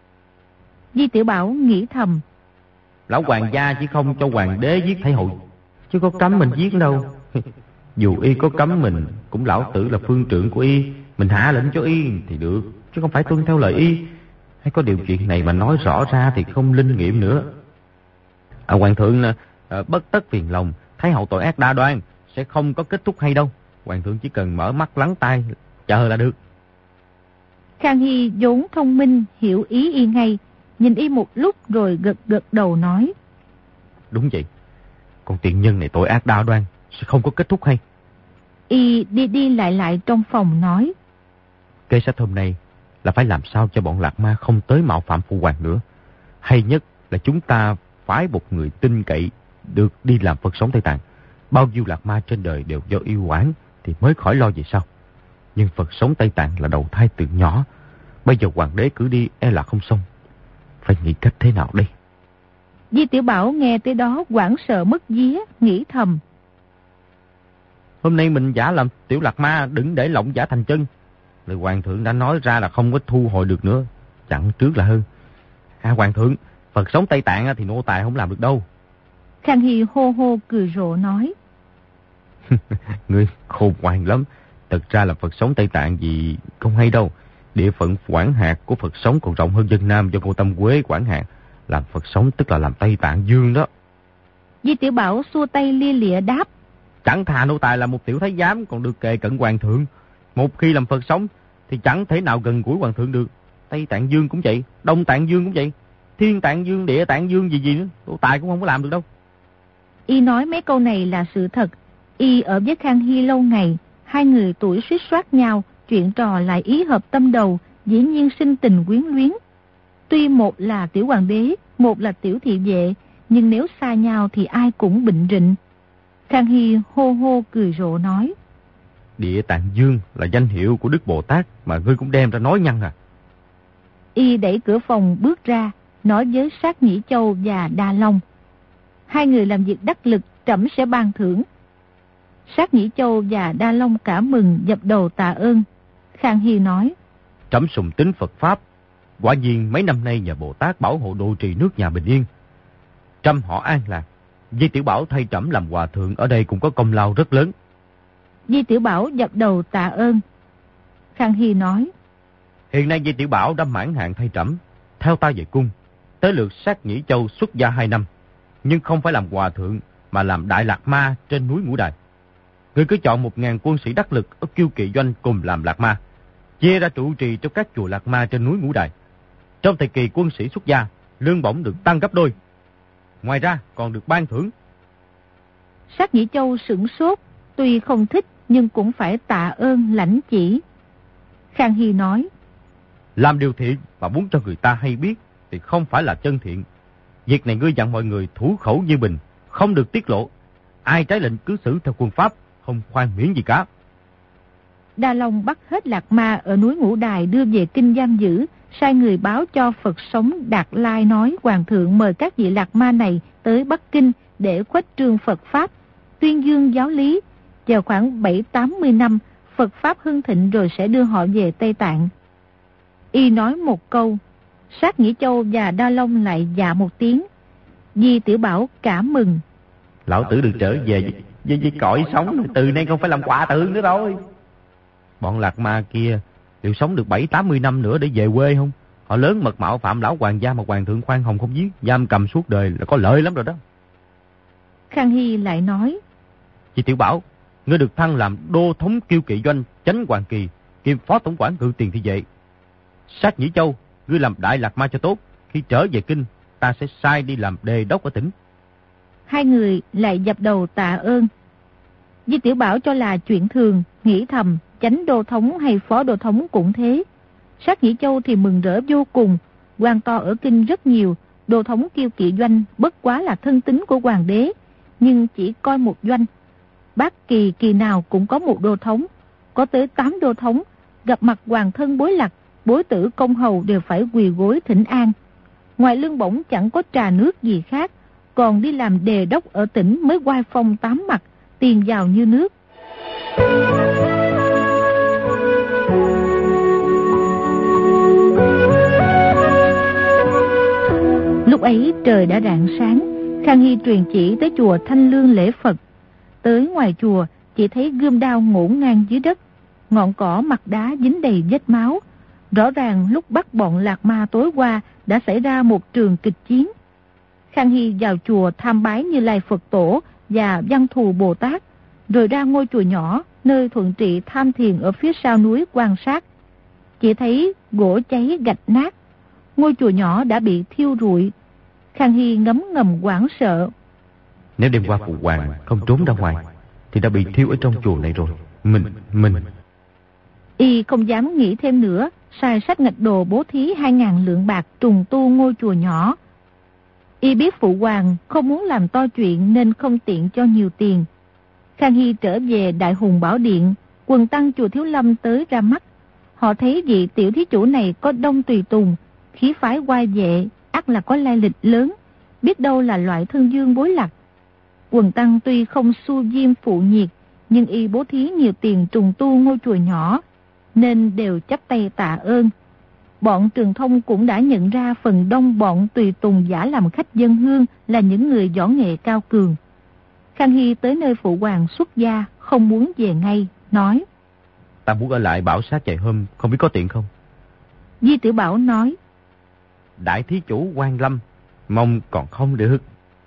Di Tiểu Bảo nghĩ thầm. Lão hoàng gia chỉ không cho hoàng đế giết Thái hậu, chứ có cấm mình giết đâu. Dù y có cấm mình, cũng lão tử là phương trưởng của y, mình hạ lệnh cho y thì được, chứ không phải tuân theo lời y. Hay có điều chuyện này mà nói rõ ra thì không linh nghiệm nữa. À, hoàng thượng à, bất tất phiền lòng, Thái hậu tội ác đa đoan, sẽ không có kết thúc hay đâu. Hoàng thượng chỉ cần mở mắt lắng tai chờ là được. Khang Hy vốn thông minh, hiểu ý y ngay, nhìn y một lúc rồi gật gật đầu nói. Đúng vậy, con tiện nhân này tội ác đa đoan, sẽ không có kết thúc hay. Y đi đi lại lại trong phòng nói. Kế sách hôm nay là phải làm sao cho bọn Lạc Ma không tới mạo phạm phụ hoàng nữa. Hay nhất là chúng ta phái một người tin cậy được đi làm Phật sống Tây Tạng. Bao nhiêu Lạc Ma trên đời đều do yêu oán thì mới khỏi lo về sau. Nhưng Phật sống Tây Tạng là đầu thai từ nhỏ, bây giờ hoàng đế cứ đi e là không xong. Phải nghĩ cách thế nào đây? Di Tiểu Bảo nghe tới đó hoảng sợ mất vía, nghĩ thầm. Hôm nay mình giả làm tiểu Lạc Ma, đừng để lộng giả thành chân. Lời hoàng thượng đã nói ra là không có thu hồi được nữa, chặn trước là hơn. À, hoàng thượng, Phật sống Tây Tạng thì nô tài không làm được đâu. Khang Hy hô hô cười rộ nói. Ngươi khôn ngoan lắm. Thật ra là Phật sống Tây Tạng gì không hay đâu. Địa phận quản hạt của Phật sống còn rộng hơn dân Nam do Ngô Tâm Quế quản hạt. Làm Phật sống tức là làm Tây Tạng Dương đó. Di Tiểu Bảo xua tay lia lịa đáp. Chẳng thà nô tài là một tiểu thái giám còn được kề cận hoàng thượng. Một khi làm Phật sống thì chẳng thể nào gần gũi hoàng thượng được. Tây Tạng Dương cũng vậy, Đông Tạng Dương cũng vậy, Thiên Tạng Dương, Địa Tạng Dương gì gì nữa, nô tài cũng không có làm được đâu. Y nói mấy câu này là sự thật. Y ở với Khang Hy lâu ngày, hai người tuổi suýt soát nhau, chuyện trò lại ý hợp tâm đầu, dĩ nhiên sinh tình quyến luyến. Tuy một là tiểu hoàng đế, một là tiểu thị vệ, nhưng nếu xa nhau thì ai cũng bệnh rịnh. Khang Hy hô hô cười rộ nói. Địa Tạng Dương là danh hiệu của Đức Bồ Tát mà ngươi cũng đem ra nói nhăng à? Y đẩy cửa phòng bước ra, nói với Sát Nhĩ Châu và Đa Long. Hai người làm việc đắc lực, trẫm sẽ ban thưởng. Sát Nhĩ Châu và Đa Long cả mừng dập đầu tạ ơn. Khang Hy nói. Trẫm sùng tín Phật Pháp. Quả nhiên mấy năm nay nhờ Bồ Tát bảo hộ đô trì nước nhà bình yên, trăm họ an lạc. Di Tiểu Bảo thay trẫm làm hòa thượng ở đây cũng có công lao rất lớn. Di Tiểu Bảo dập đầu tạ ơn. Khang Hy nói. Hiện nay Di Tiểu Bảo đã mãn hạn thay trẫm, theo ta về cung. Tới lượt Sát Nhĩ Châu xuất gia hai năm, nhưng không phải làm hòa thượng mà làm Đại Lạc Ma trên núi Ngũ Đài. Ngươi cứ chọn một ngàn quân sĩ đắc lực ở Kiêu Kỵ Doanh cùng làm Lạc Ma, chia ra trụ trì trong các chùa Lạc Ma trên núi Ngũ Đài. Trong thời kỳ quân sĩ xuất gia, lương bổng được tăng gấp đôi. Ngoài ra còn được ban thưởng. Sát Nhĩ Châu sửng sốt, tuy không thích nhưng cũng phải tạ ơn lãnh chỉ. Khang Hy nói: Làm điều thiện mà muốn cho người ta hay biết thì không phải là chân thiện. Việc này ngươi dặn mọi người thủ khẩu như bình, không được tiết lộ. Ai trái lệnh cứ xử theo quân pháp, không khoan miễn gì cả. Đa Long bắt hết lạc ma ở núi Ngũ Đài đưa về kinh giam giữ, sai người báo cho Phật sống Đạt Lai nói hoàng thượng mời các vị lạc ma này tới Bắc Kinh để khuếch trương Phật pháp, tuyên dương giáo lý. Vào khoảng bảy tám mươi năm, Phật pháp hưng thịnh rồi sẽ đưa họ về Tây Tạng. Y nói một câu, Sát Nhĩ Châu và Đa Long lại dạ một tiếng. Di Tiểu Bảo cảm mừng: Lão tử được trở về với, với, với cõi sống, từ nay không phải làm quạ tượng nữa rồi. Bọn lạc ma kia đều sống được bảy tám mươi năm nữa để về quê không? Họ lớn mật mạo phạm lão hoàng gia mà hoàng thượng khoan hồng không giết, giam cầm suốt đời là có lợi lắm rồi đó. Khang Hy lại nói: Chị Tiểu Bảo, ngươi được thăng làm đô thống kiêu kỵ doanh chánh hoàng kỳ, kiêm phó tổng quản cự tiền thị vệ. Sát Nhĩ Châu, ngươi làm đại lạc ma cho tốt, khi trở về kinh ta sẽ sai đi làm đề đốc ở tỉnh. Hai người lại dập đầu tạ ơn. Di Tiểu Bảo cho là chuyện thường, nghĩ thầm chánh đô thống hay phó đô thống cũng thế. Sát Nhĩ Châu thì mừng rỡ vô cùng, quan to ở kinh rất nhiều, đô thống kiêu kỵ doanh bất quá là thân tín của hoàng đế, nhưng chỉ coi một doanh. Bác kỳ kỳ nào cũng có một đô thống, có tới tám đô thống, gặp mặt hoàng thân bối lạc, bối tử công hầu đều phải quỳ gối thỉnh an. Ngoài lương bổng chẳng có trà nước gì khác, còn đi làm đề đốc ở tỉnh mới oai phong tám mặt, tiền vào như nước. Lúc ấy trời đã rạng sáng, Khang Hy truyền chỉ tới chùa Thanh Lương lễ Phật. Tới ngoài chùa chỉ thấy gươm đao ngổn ngang dưới đất, ngọn cỏ mặt đá dính đầy vết máu. Rõ ràng lúc bắt bọn lạc ma tối qua đã xảy ra một trường kịch chiến. Khang Hy vào chùa tham bái Như Lai Phật Tổ và Văn Thù Bồ Tát, rồi ra ngôi chùa nhỏ nơi thuận trị tham thiền ở phía sau núi quan sát. Chỉ thấy gỗ cháy gạch nát, ngôi chùa nhỏ đã bị thiêu rụi. Khang Hy ngấm ngầm hoảng sợ. Nếu đêm qua phụ hoàng không trốn ra ngoài thì đã bị thiêu ở trong chùa này rồi. Mình, mình... Y không dám nghĩ thêm nữa, sai sách ngạch đồ bố thí hai ngàn lượng bạc trùng tu ngôi chùa nhỏ. Y biết phụ hoàng không muốn làm to chuyện nên không tiện cho nhiều tiền. Khang Hy trở về Đại Hùng Bảo Điện, quần tăng chùa Thiếu Lâm tới ra mắt. Họ thấy vị tiểu thí chủ này có đông tùy tùng, khí phái oai vệ, ắt là có lai lịch lớn, biết đâu là loại thân dương bối lạc. Quần tăng tuy không su diêm phụ nhiệt, nhưng y bố thí nhiều tiền trùng tu ngôi chùa nhỏ, nên đều chắp tay tạ ơn. Bọn Trường Thông cũng đã nhận ra phần đông bọn tùy tùng giả làm khách dân hương là những người võ nghệ cao cường. Khang Hy tới nơi phụ hoàng xuất gia, không muốn về ngay, nói: Ta muốn ở lại bảo sát vài hôm, không biết có tiện không? Di Tiểu Bảo nói: Đại thí chủ Quan Lâm, mong còn không được.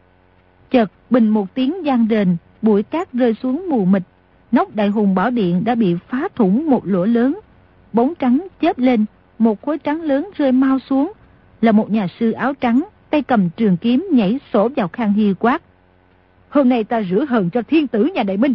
Chợt bình một tiếng vang đền, bụi cát rơi xuống mù mịt, nóc Đại Hùng Bảo Điện đã bị phá thủng một lỗ lớn. Bóng trắng chớp lên, một khối trắng lớn rơi mau xuống, là một nhà sư áo trắng, tay cầm trường kiếm nhảy sổ vào Khang Hy quát: Hôm nay ta rửa hờn cho thiên tử nhà Đại Minh.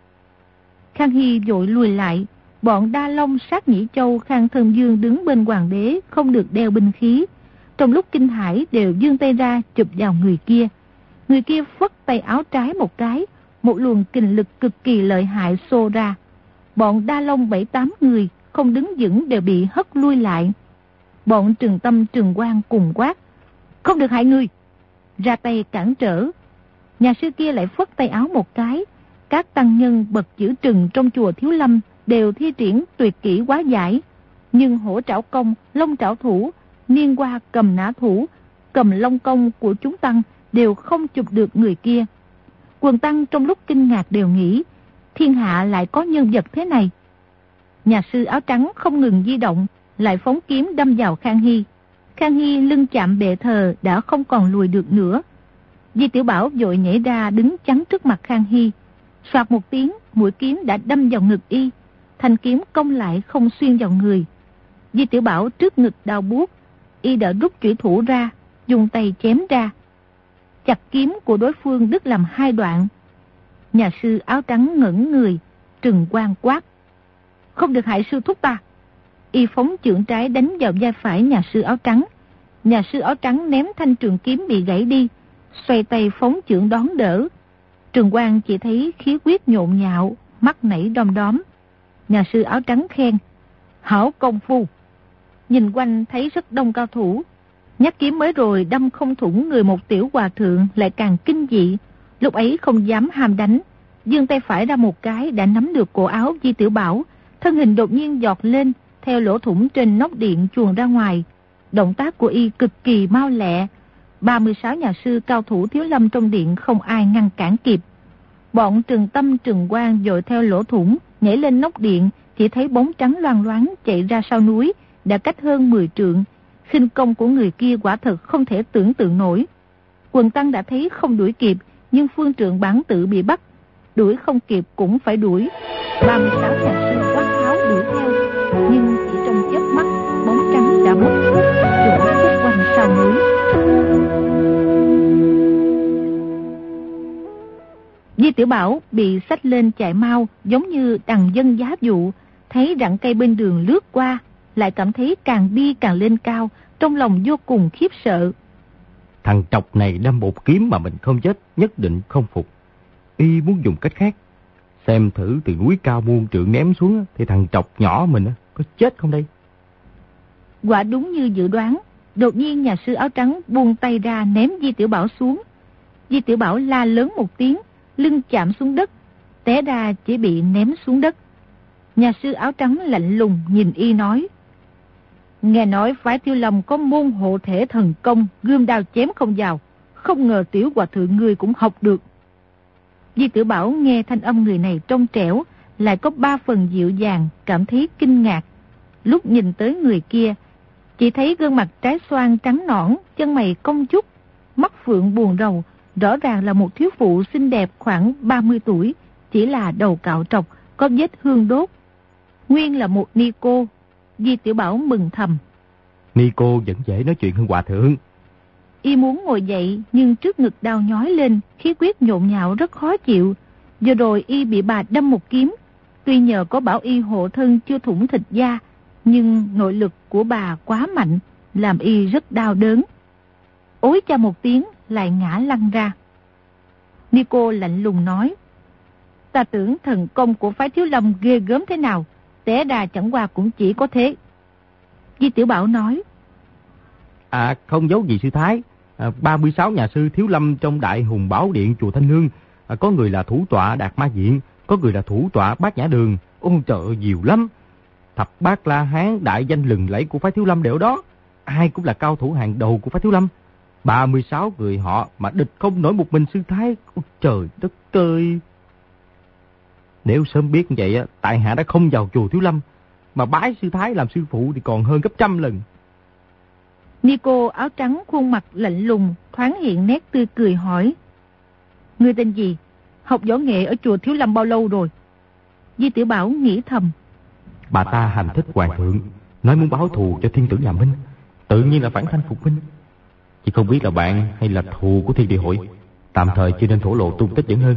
Khang Hy vội lùi lại. Bọn Đa Long, Sát Nhĩ Châu, Khang Thân Dương đứng bên hoàng đế không được đeo binh khí. Trong lúc kinh hãi đều giương tay ra chụp vào người kia. Người kia phất tay áo trái một cái, một luồng kình lực cực kỳ lợi hại xô ra. Bọn Đa Long bảy tám người không đứng vững đều bị hất lui lại. Bọn Trừng Tâm, Trừng Quang cùng quát: Không được hại người! Ra tay cản trở. Nhà sư kia lại phất tay áo một cái. Các tăng nhân bậc chữ Trừng trong chùa Thiếu Lâm đều thi triển tuyệt kỹ quá giải, nhưng hổ trảo công, long trảo thủ, niên hoa cầm nã thủ, cầm long công của chúng tăng đều không chụp được người kia. Quần tăng trong lúc kinh ngạc đều nghĩ, thiên hạ lại có nhân vật thế này. Nhà sư áo trắng không ngừng di động, lại phóng kiếm đâm vào Khang Hy. Khang Hy lưng chạm bệ thờ đã không còn lùi được nữa. Di Tiểu Bảo vội nhảy ra đứng chắn trước mặt Khang Hy. Soạt một tiếng, mũi kiếm đã đâm vào ngực y. Thanh kiếm cong lại không xuyên vào người. Di Tiểu Bảo trước ngực đau buốt, y đã rút chủy thủ ra, dùng tay chém ra. chặt kiếm của đối phương đứt làm hai đoạn. Nhà sư áo trắng ngẩng người, trừng quang quát: "Không được hại sư thúc ta!" Y phóng chưởng trái đánh vào vai phải nhà sư áo trắng. Nhà sư áo trắng ném thanh trường kiếm bị gãy đi, xoay tay phóng chưởng đón đỡ. Trường Quang chỉ thấy khí huyết nhộn nhạo, mắt nảy đom đóm. Nhà sư áo trắng khen: "Hảo công phu!" Nhìn quanh thấy rất đông cao thủ. Nhát kiếm mới rồi đâm không thủng người một tiểu hòa thượng lại càng kinh dị. Lúc ấy không dám ham đánh, giương tay phải ra một cái đã nắm được cổ áo Di Tiểu Bảo, thân hình đột nhiên giọt lên, theo lỗ thủng trên nóc điện chuồn ra ngoài. Động tác của y cực kỳ mau lẹ. ba mươi sáu nhà sư cao thủ Thiếu Lâm trong điện không ai ngăn cản kịp. Bọn Trừng Tâm Trừng Quang dội theo lỗ thủng, nhảy lên nóc điện, chỉ thấy bóng trắng loang loáng chạy ra sau núi, đã cách hơn mười trượng. Khinh công của người kia quả thật không thể tưởng tượng nổi. Quần tăng đã thấy không đuổi kịp, nhưng phương trượng bản tự bị bắt, đuổi không kịp cũng phải đuổi. ba mươi sáu nhà sư quát tháo đuổi theo, nhưng chỉ trong chớp mắt, bóng trắng đã mất hút, trốn khuất quanh sau núi. Di Tiểu Bảo bị xách lên chạy mau, giống như đằng dân giá dụ, thấy rặng cây bên đường lướt qua, lại cảm thấy càng đi càng lên cao, trong lòng vô cùng khiếp sợ. Thằng trọc này đâm một kiếm mà mình không chết, nhất định không phục. Y muốn dùng cách khác, xem thử từ núi cao muôn trượng ném xuống thì thằng trọc nhỏ mình có chết không đây. Quả đúng như dự đoán, đột nhiên nhà sư áo trắng buông tay ra ném Di Tiểu Bảo xuống. Di Tiểu Bảo la lớn một tiếng, lưng chạm xuống đất, té ra chỉ bị ném xuống đất. Nhà sư áo trắng lạnh lùng nhìn y nói: "Nghe nói phái Thiếu Lâm có môn hộ thể thần công, gươm đao chém không vào, không ngờ tiểu hòa thượng ngươi cũng học được." Di Tiểu Bảo nghe thanh âm người này trong trẻo, lại có ba phần dịu dàng, cảm thấy kinh ngạc. Lúc nhìn tới người kia, chỉ thấy gương mặt trái xoan trắng nõn, chân mày cong chút, mắt phượng buồn rầu, rõ ràng là một thiếu phụ xinh đẹp khoảng ba mươi tuổi, chỉ là đầu cạo trọc, có vết hương đốt. Nguyên là một ni cô. Di Tiểu Bảo mừng thầm: Ni cô vẫn dễ nói chuyện hơn hòa thượng. Y muốn ngồi dậy, nhưng trước ngực đau nhói lên, khí huyết nhộn nhạo rất khó chịu. Vừa rồi y bị bà đâm một kiếm, tuy nhờ có bảo y hộ thân chưa thủng thịt da, nhưng nội lực của bà quá mạnh, làm y rất đau đớn. Ối cha một tiếng, lại ngã lăn ra. Ni cô lạnh lùng nói: "Ta tưởng thần công của phái Thiếu Lâm ghê gớm thế nào, té đà chẳng qua cũng chỉ có thế." Di Tiểu Bảo nói: À không giấu gì sư thái, à, ba mươi sáu nhà sư Thiếu Lâm trong Đại Hùng Bảo Điện chùa Thanh Nương, à, có người là thủ tọa Đạt Ma Diện, có người là thủ tọa Bát Nhã Đường. Ôi trời ơi, nhiều lắm. Thập bát La Hán đại danh lừng lẫy của phái Thiếu Lâm đều đó, ai cũng là cao thủ hàng đầu của phái Thiếu Lâm. ba mươi sáu người họ mà địch không nổi một mình sư thái. Ôi trời đất ơi. Nếu sớm biết như vậy, tại hạ đã không vào chùa Thiếu Lâm, mà bái sư thái làm sư phụ thì còn hơn gấp trăm lần. Ni cô áo trắng khuôn mặt lạnh lùng, thoáng hiện nét tươi cười hỏi: "Ngươi tên gì? Học võ nghệ ở chùa Thiếu Lâm bao lâu rồi?" Di Tiểu Bảo nghĩ thầm: Bà ta hành thích hoàng thượng, nói muốn báo thù cho thiên tử nhà Minh, tự nhiên là phản thanh phục minh. Chỉ không biết là bạn hay là thù của thiên địa hội, tạm thời chưa nên thổ lộ tung tích vẫn hơn.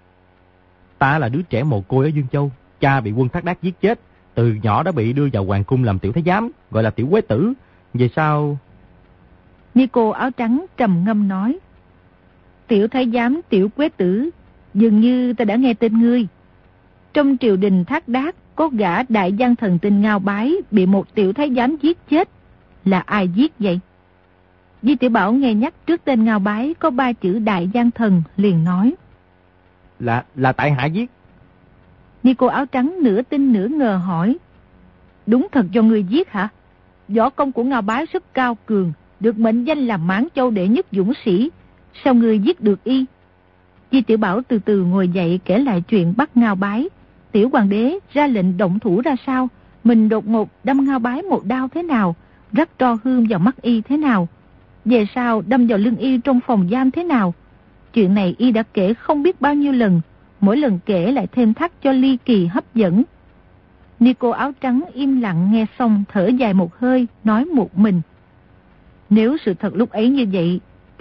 Ta là đứa trẻ mồ côi ở Dương Châu, cha bị quân Thác Đát giết chết, từ nhỏ đã bị đưa vào hoàng cung làm tiểu thái giám, gọi là tiểu quế tử. Về sau... Ni cô áo trắng trầm ngâm nói: "Tiểu thái giám, tiểu quế tử, dường như ta đã nghe tên ngươi. Trong triều đình Thác Đát có gã đại gian thần tên Ngao Bái bị một tiểu thái giám giết chết, là ai giết vậy?" Di Tiểu Bảo nghe nhắc trước tên Ngao Bái có ba chữ đại gian thần, liền nói: Là là tại hạ giết. Ni cô áo trắng nửa tin nửa ngờ hỏi: "Đúng thật do ngươi giết hả? Võ công của Ngao Bái rất cao cường, được mệnh danh là Mãn Châu đệ nhất dũng sĩ, sao ngươi giết được y?" Di Tiểu Bảo từ từ ngồi dậy kể lại chuyện bắt Ngao Bái, tiểu hoàng đế ra lệnh động thủ ra sao, mình đột ngột đâm Ngao Bái một đao thế nào, rắc tro hương vào mắt y thế nào, về sau đâm vào lưng y trong phòng giam thế nào. Chuyện này y đã kể không biết bao nhiêu lần, mỗi lần kể lại thêm thắt cho ly kỳ hấp dẫn. Ni cô áo trắng im lặng nghe xong thở dài một hơi, nói một mình: "Nếu sự thật lúc ấy như vậy,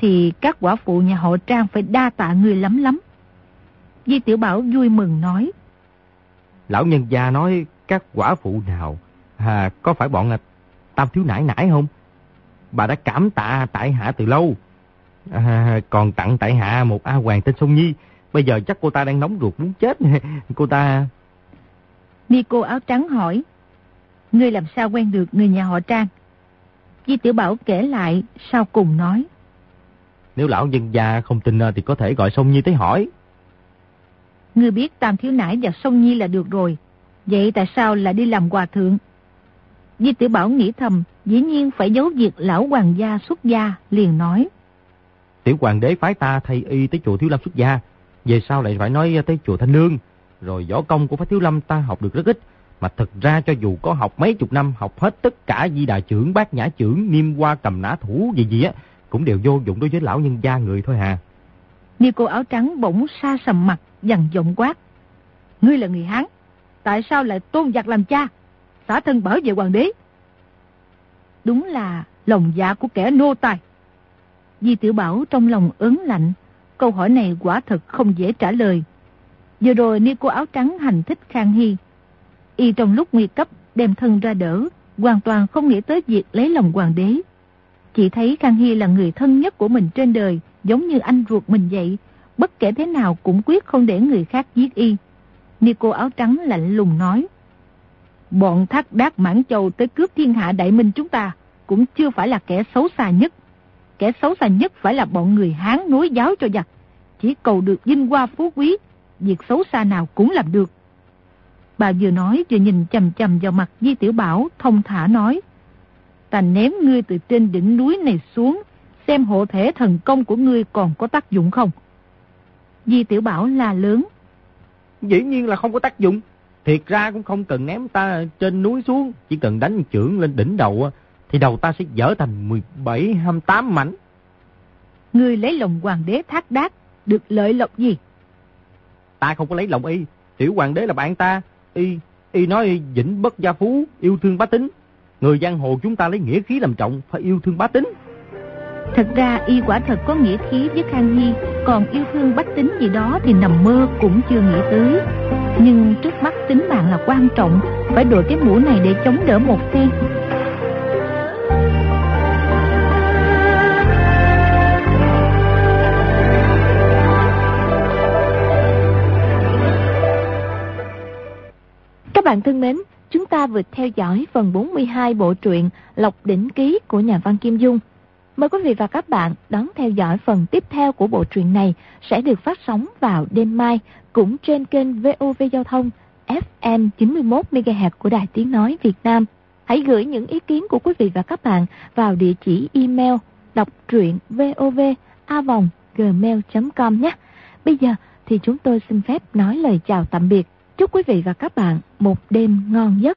thì các quả phụ nhà họ Trang phải đa tạ người lắm lắm. Di Tiểu Bảo vui mừng nói. Lão nhân gia nói các quả phụ nào, à, có phải bọn Tam thiếu nãi nãi không? Bà đã cảm tạ tại hạ từ lâu. À, còn tặng tại hạ một A Hoàng tên Sông Nhi. Bây giờ chắc cô ta đang nóng ruột muốn chết. Cô ta... Ni cô áo trắng hỏi. Ngươi làm sao quen được người nhà họ Trang? Di Tiểu Bảo kể lại, sau cùng nói. Nếu lão nhân gia không tin thì có thể gọi Sông Nhi tới hỏi. Ngươi biết Tam thiếu nãi và Sông Nhi là được rồi. Vậy tại sao lại đi làm hòa thượng? Di Tiểu Bảo nghĩ thầm, dĩ nhiên phải giấu việc lão hoàng gia xuất gia, liền nói. Tiểu hoàng đế phái ta thay y tới chùa Thiếu Lâm xuất gia. Về sau lại phải nói tới chùa Thanh Nương. Rồi võ công của phái Thiếu Lâm ta học được rất ít. Mà thật ra cho dù có học mấy chục năm, học hết tất cả Di Đà chưởng, Bát Nhã chưởng, Niêm Hoa cầm nã thủ gì gì á, cũng đều vô dụng đối với lão nhân gia người thôi hà. Ni cô áo trắng bỗng sa sầm mặt, dằn giọng quát. Ngươi là người Hán, tại sao lại tôn giặc làm cha, xả thân bảo vệ hoàng đế? Đúng là lòng dạ của kẻ nô tài. Di Tiểu Bảo trong lòng ớn lạnh, câu hỏi này quả thật không dễ trả lời. Vừa rồi Ni cô áo trắng hành thích Khang Hy, y trong lúc nguy cấp đem thân ra đỡ, hoàn toàn không nghĩ tới việc lấy lòng hoàng đế. Chỉ thấy Khang Hy là người thân nhất của mình trên đời, giống như anh ruột mình vậy, bất kể thế nào cũng quyết không để người khác giết y. Ni cô áo trắng lạnh lùng nói. Bọn Thác Đác Mãn Châu tới cướp thiên hạ đại minh chúng ta cũng chưa phải là kẻ xấu xa nhất. Kẻ xấu xa nhất phải là bọn người Hán nối giáo cho giặc. Chỉ cầu được vinh hoa phú quý, việc xấu xa nào cũng làm được. Bà vừa nói vừa nhìn chầm chầm vào mặt Di Tiểu Bảo, thông thả nói. Ta ném ngươi từ trên đỉnh núi này xuống, xem hộ thể thần công của ngươi còn có tác dụng không? Di Tiểu Bảo la lớn. Dĩ nhiên là không có tác dụng. Thiệt ra cũng không cần ném ta trên núi xuống, chỉ cần đánh chưởng lên đỉnh đầu thì đầu ta sẽ dở thành mười bảy, hai mươi tám mảnh. Ngươi lấy lòng hoàng đế Thác Đác, được lợi lộc gì? Ta không có lấy lòng y, tiểu hoàng đế là bạn ta. Y, y nói vĩnh bất gia phú, yêu thương bá tính. Người giang hồ chúng ta lấy nghĩa khí làm trọng, phải yêu thương bá tính. Thật ra y quả thật có nghĩa khí với Khang Hy, còn yêu thương bách tính gì đó thì nằm mơ cũng chưa nghĩ tới. Nhưng trước mắt tính mạng là quan trọng, phải đội cái mũ này để chống đỡ một phen. Các bạn thân mến, chúng ta vừa theo dõi phần bốn mươi hai bộ truyện Lộc Đỉnh Ký của nhà văn Kim Dung. Mời quý vị và các bạn đón theo dõi phần tiếp theo của bộ truyện này sẽ được phát sóng vào đêm mai cũng trên kênh vê o vê Giao thông ép em chín mươi mốt mê ga héc của Đài Tiếng Nói Việt Nam. Hãy gửi những ý kiến của quý vị và các bạn vào địa chỉ email đọc truyện vov a vòng gmail chấm com nhé. Bây giờ thì chúng tôi xin phép nói lời chào tạm biệt. Chúc quý vị và các bạn một đêm ngon giấc.